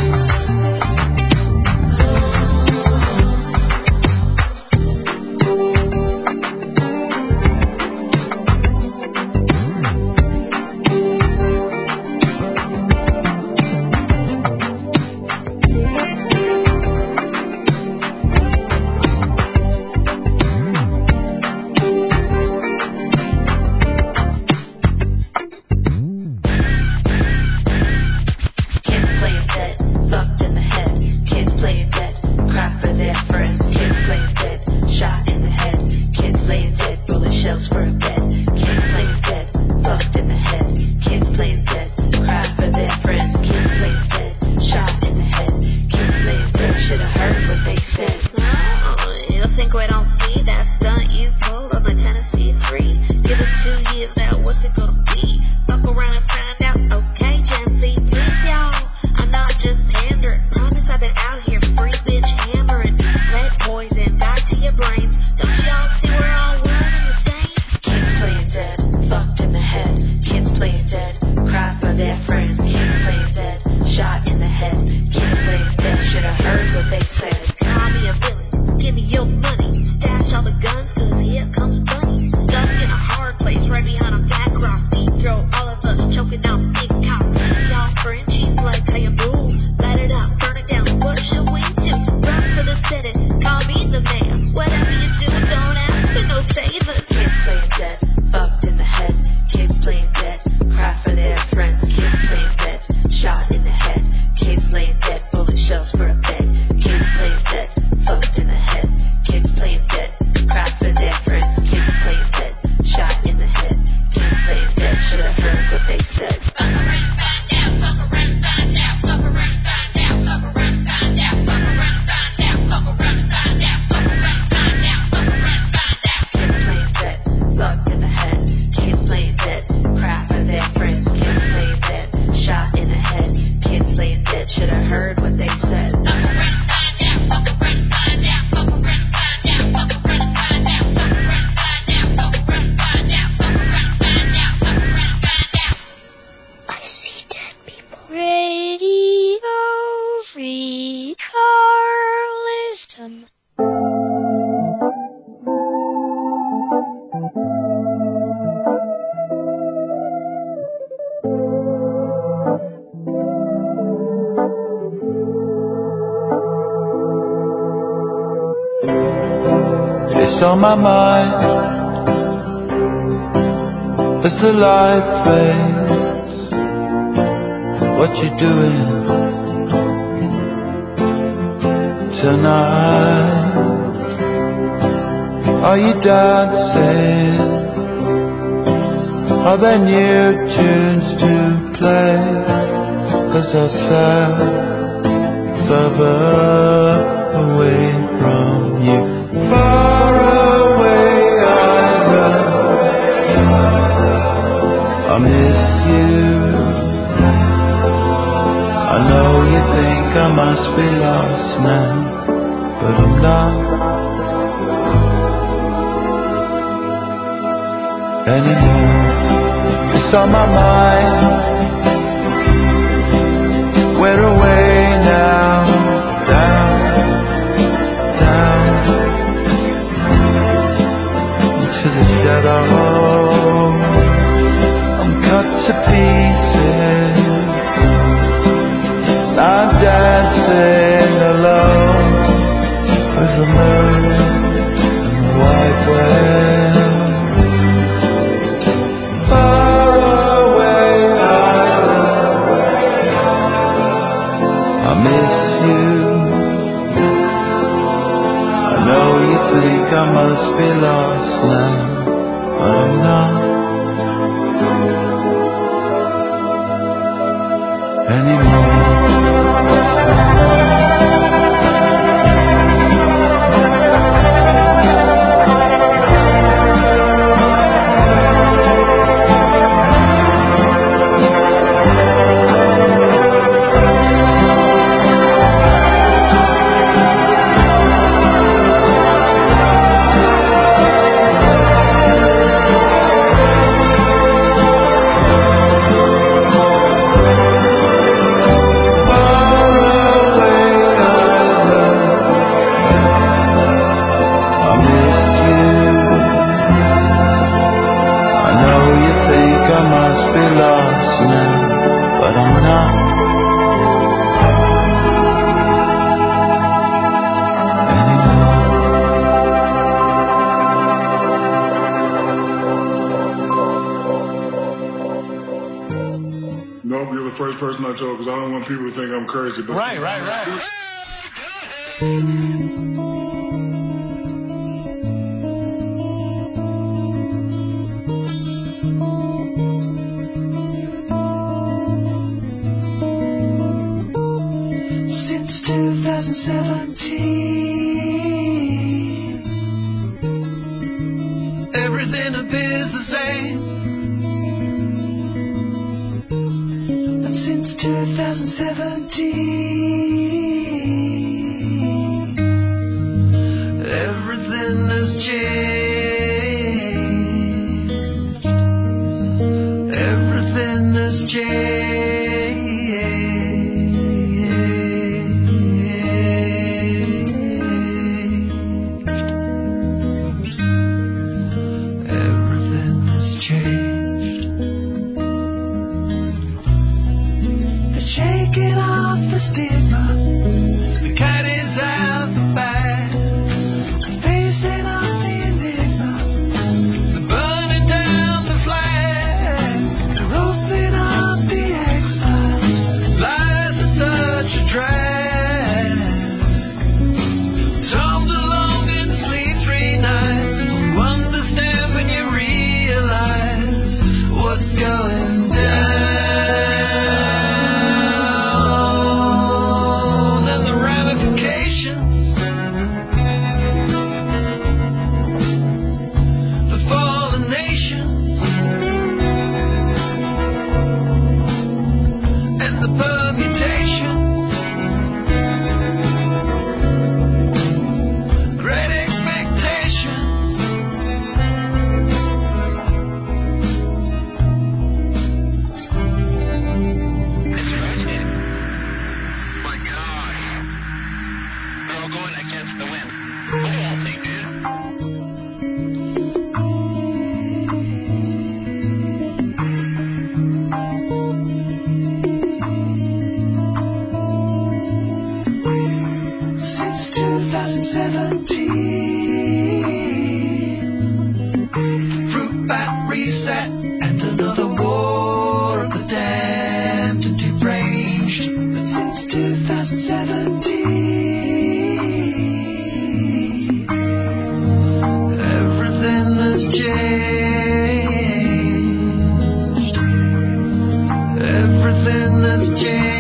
Kids playing dead, fucked in the head. Kids playing dead, cry for their friends. Kids playing dead, shot in the head. Kids playing dead, bullet shells for a bed. Kids playing dead, fucked in the head. Kids playing dead, cry for their friends. Kids playing dead, shot in the head. Kids playing dead, should've heard what they said. Oh, you think we don't see that stunt you pulled on the Tennessee 3? Give us 2 years now, what's it gonna be? Fuck around and find out, okay, Gen Z, please y'all. I'm not just pandering, promise I've been out here free bitch hammering. Lead poison, back to your brains. Don't y'all see we're all one and the same? Kids playing dead, fucked in the head. Kids playing dead, cry for their friends. Kids playing dead, shot in the head. Kids playing dead, should've heard what they said. Call me a villain, give me your money. Stash all the guns, cause here comes Bunny. Stuck in a hard place right behind a black rock. Deep throat, all of us choking out big cocks. See y'all Frenchies like how you move. Light it up, burn it down, what should we do? Run for the city, call me the mayor. Whatever you do, don't ask for no favors. Kids playing dead, fucked in the head. Kids playing dead, cry for their friends. Kids playing dead, shot in the head. Kids laying dead, bullet shells for a bed. Kids playing dead, fucked in the head. Kids playing dead, cry for their friends. Kids playing dead, shot in the head. Kids playing dead, should've heard what they said. Fuck around, find out, fuck around, find out, fuck around, find out, fuck around, find out, fuck around, find out, fuck around, find out, fuck around, find out, fuck around, find out. Kids playing dead, fucked in the head. Kids playing dead, cry for their friends. Kids playing dead, shot in the head. Kids playing dead, should've heard what they said. Fuck around, find out, fuck around, find out, fuck around, find out, fuck around, find out, fuck around, find out, fuck around, find out, fuck around, find out, fuck around, find out. I see dead people. Radio Free Charleston. It's on my mind as the light fades. What you doing tonight? Are you dancing? Are there new tunes to play? 'Cause I sat further away from you. Far away, I know I miss you. I know you think I must be lost now, but I'm not anymore. It's on my mind. We're away now, down, down into the shadow. I'm cut to pieces. I'm dancing alone with the moon and the white whale. Far away, I know I miss you. I know you think I must be lost now, the first person I told because I don't want people to think I'm crazy. But Right. Since 2017, everything appears the same. But since 2017, everything has changed. Everything has changed. Shaking off the stigma, the cat is out the bag, facing off the enigma, the burning down the flag, they're opening up the X-Files, lies are such a drag, tumbled along in sleep 3 nights, you understand when you realize what's going down. Since 2017, fruit bat reset and another war of the damned and deranged. But since 2017, everything has changed. Everything has changed.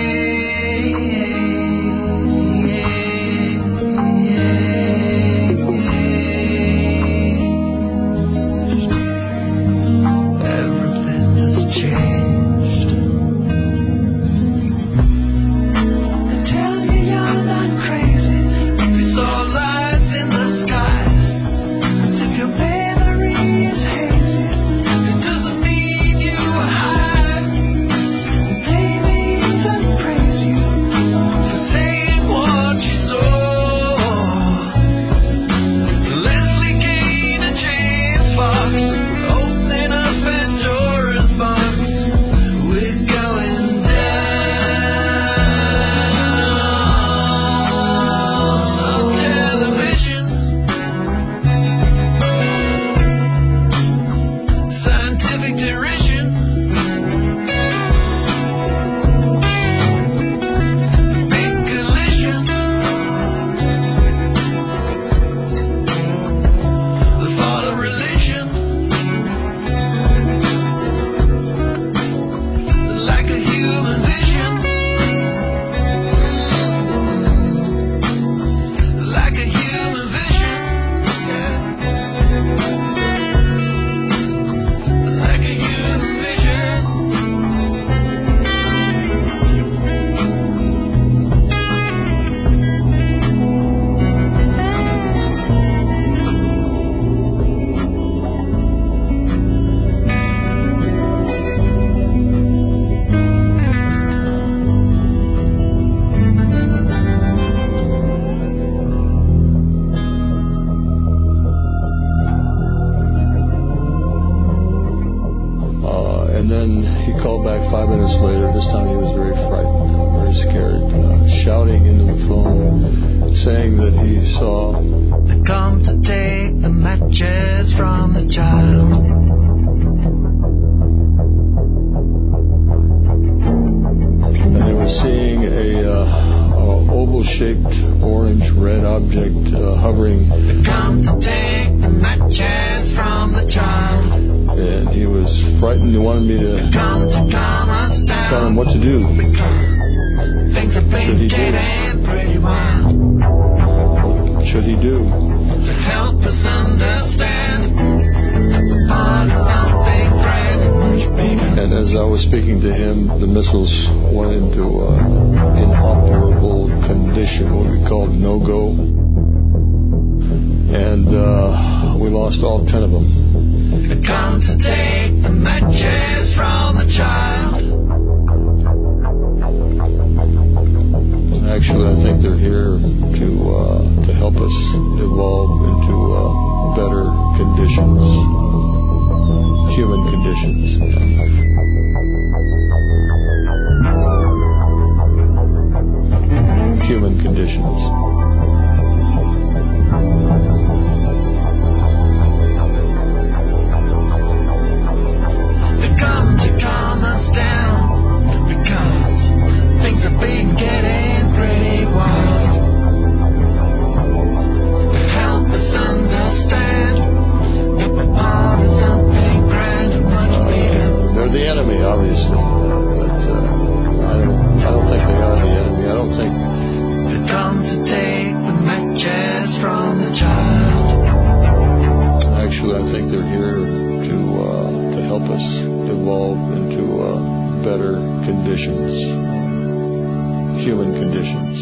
Later, this time he was very frightened, very scared, shouting into the phone, saying that he saw. They come to take the matches from the child. frightened. He wanted me to tell him what to do. Things have been getting pretty wild. What should he do? To help us understand part of something grand and much bigger. And as I was speaking to him, the missiles went into inoperable condition, what we called no-go. And we lost all 10 of them. They come to take the matches from the child. Actually, I think they're here to help us evolve into better conditions, human conditions. Human conditions. They come to calm us down because things have been getting pretty wild. To help us understand that we're part of something grand and much bigger. They're the enemy, obviously, but I don't think they are the enemy. I don't think. They come to take the matches from the child. Actually, I think they're here to help us evolve into better conditions, human conditions.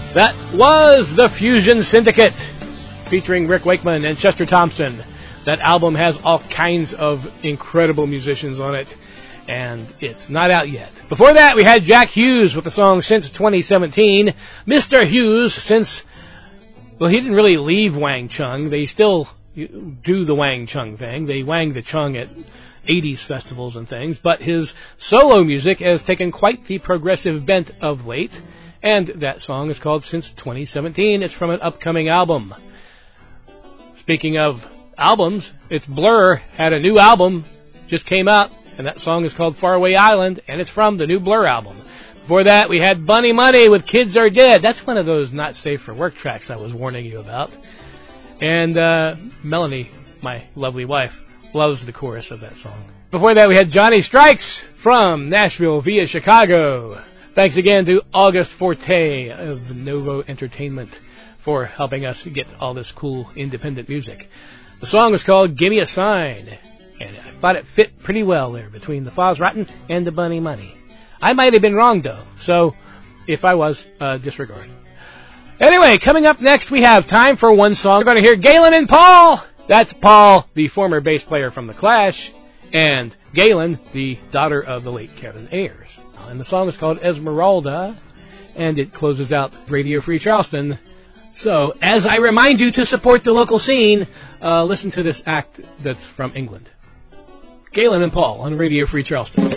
That was the Fusion Syndicate, featuring Rick Wakeman and Chester Thompson. That album has all kinds of incredible musicians on it, and it's not out yet. Before that, we had Jack Hughes with the song Since 2017. Mr. Hughes, since, well, he didn't really leave Wang Chung. They still do the Wang Chung thing. They wang the Chung at 80s festivals and things, but his solo music has taken quite the progressive bent of late, and that song is called Since 2017. It's from an upcoming album. Speaking of albums, it's Blur had a new album, just came out, and that song is called Faraway Island, and it's from the new Blur album. Before that, we had Bunny Money with Kids Are Dead. That's one of those not safe for work tracks I was warning you about. And Melanie, my lovely wife, loves the chorus of that song. Before that, we had Johnny Strikes from Nashville via Chicago. Thanks again to August Forte of Novo Entertainment for helping us get all this cool independent music. The song was called Gimme a Sign, and I thought it fit pretty well there between the Foz Rotten and the Bunny Money. I might have been wrong, though, so if I was, disregard. Anyway, coming up next, we have time for one song. We're going to hear Galen and Paul. That's Paul, the former bass player from The Clash, and Galen, the daughter of the late Kevin Ayers. And the song is called Esmeralda, and it closes out Radio Free Charleston. So, as I remind you to support the local scene, listen to this act that's from England. Galen and Paul on Radio Free Charleston.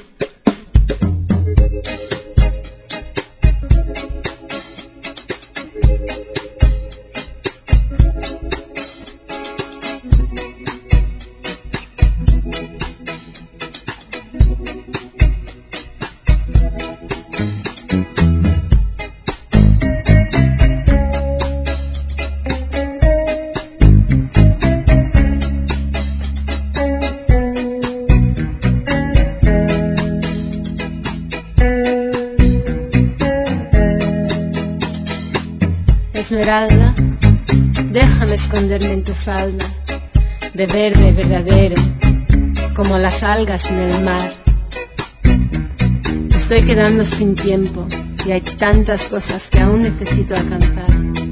Esmeralda, déjame esconderme en tu falda, de verde verdadero, como las algas en el mar. Estoy quedando sin tiempo y hay tantas cosas que aún necesito alcanzar.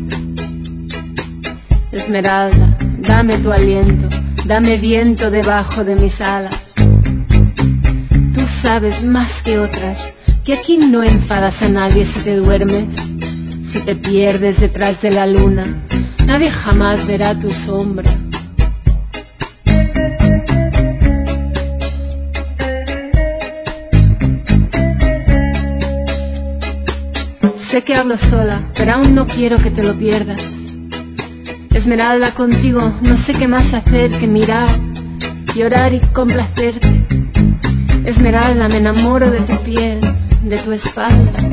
Esmeralda, dame tu aliento, dame viento debajo de mis alas. Tú sabes más que otras que aquí no enfadas a nadie si te duermes. Si te pierdes detrás de la luna, nadie jamás verá tu sombra. Sé que hablo sola, pero aún no quiero que te lo pierdas. Esmeralda, contigo no sé qué más hacer que mirar, llorar y complacerte. Esmeralda, me enamoro de tu piel, de tu espalda.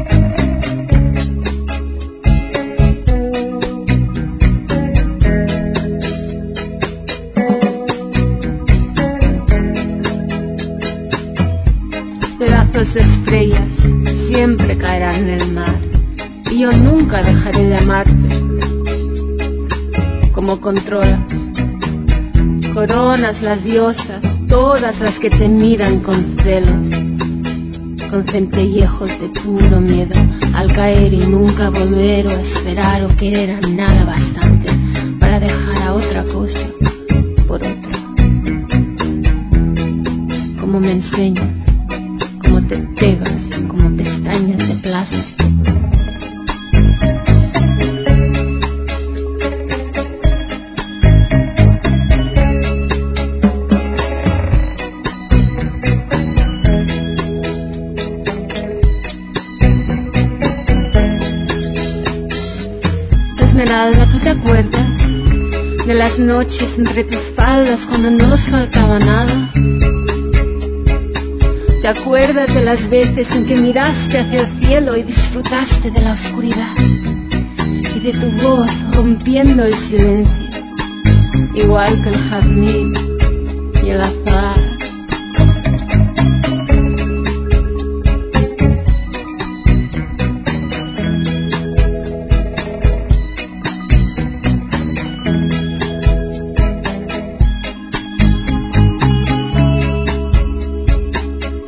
Pedazos de estrellas siempre caerán en el mar y yo nunca dejaré de amarte. Como controlas, coronas las diosas, todas las que te miran con celos, con centellejos de puro miedo al caer y nunca volver o esperar o querer a nada bastante para dejar a otra cosa por otra. Como me enseñas, como te pegas, como pestañas de plástico. Esmeralda, ¿tú te acuerdas de las noches entre tus faldas cuando no nos faltaba nada? ¿Te acuerdas de las veces en que miraste hacia el cielo y disfrutaste de la oscuridad? Y de tu voz rompiendo el silencio, igual que el jazmín y el azahar.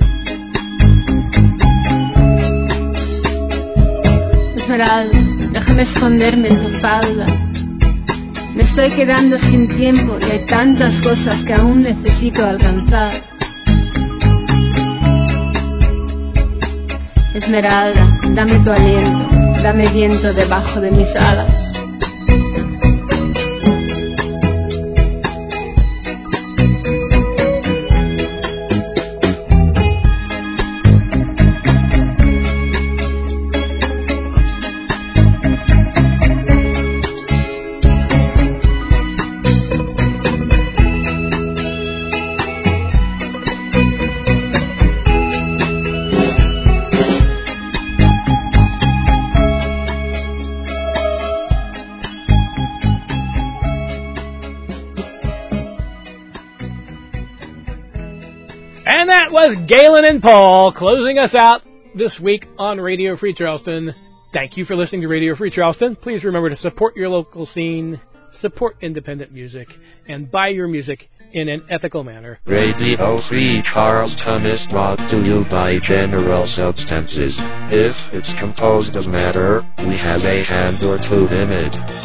Esmeralda, déjame Déjame esconderme en tu falda. Me estoy quedando sin tiempo y hay tantas cosas que aún necesito alcanzar. Esmeralda, dame tu aliento, dame viento debajo de mis alas. And that was Galen and Paul closing us out this week on Radio Free Charleston. Thank you for listening to Radio Free Charleston. Please remember to support your local scene, support independent music, and buy your music in an ethical manner. Radio Free Charleston is brought to you by General Substances. If it's composed of matter, we have a hand or two in it.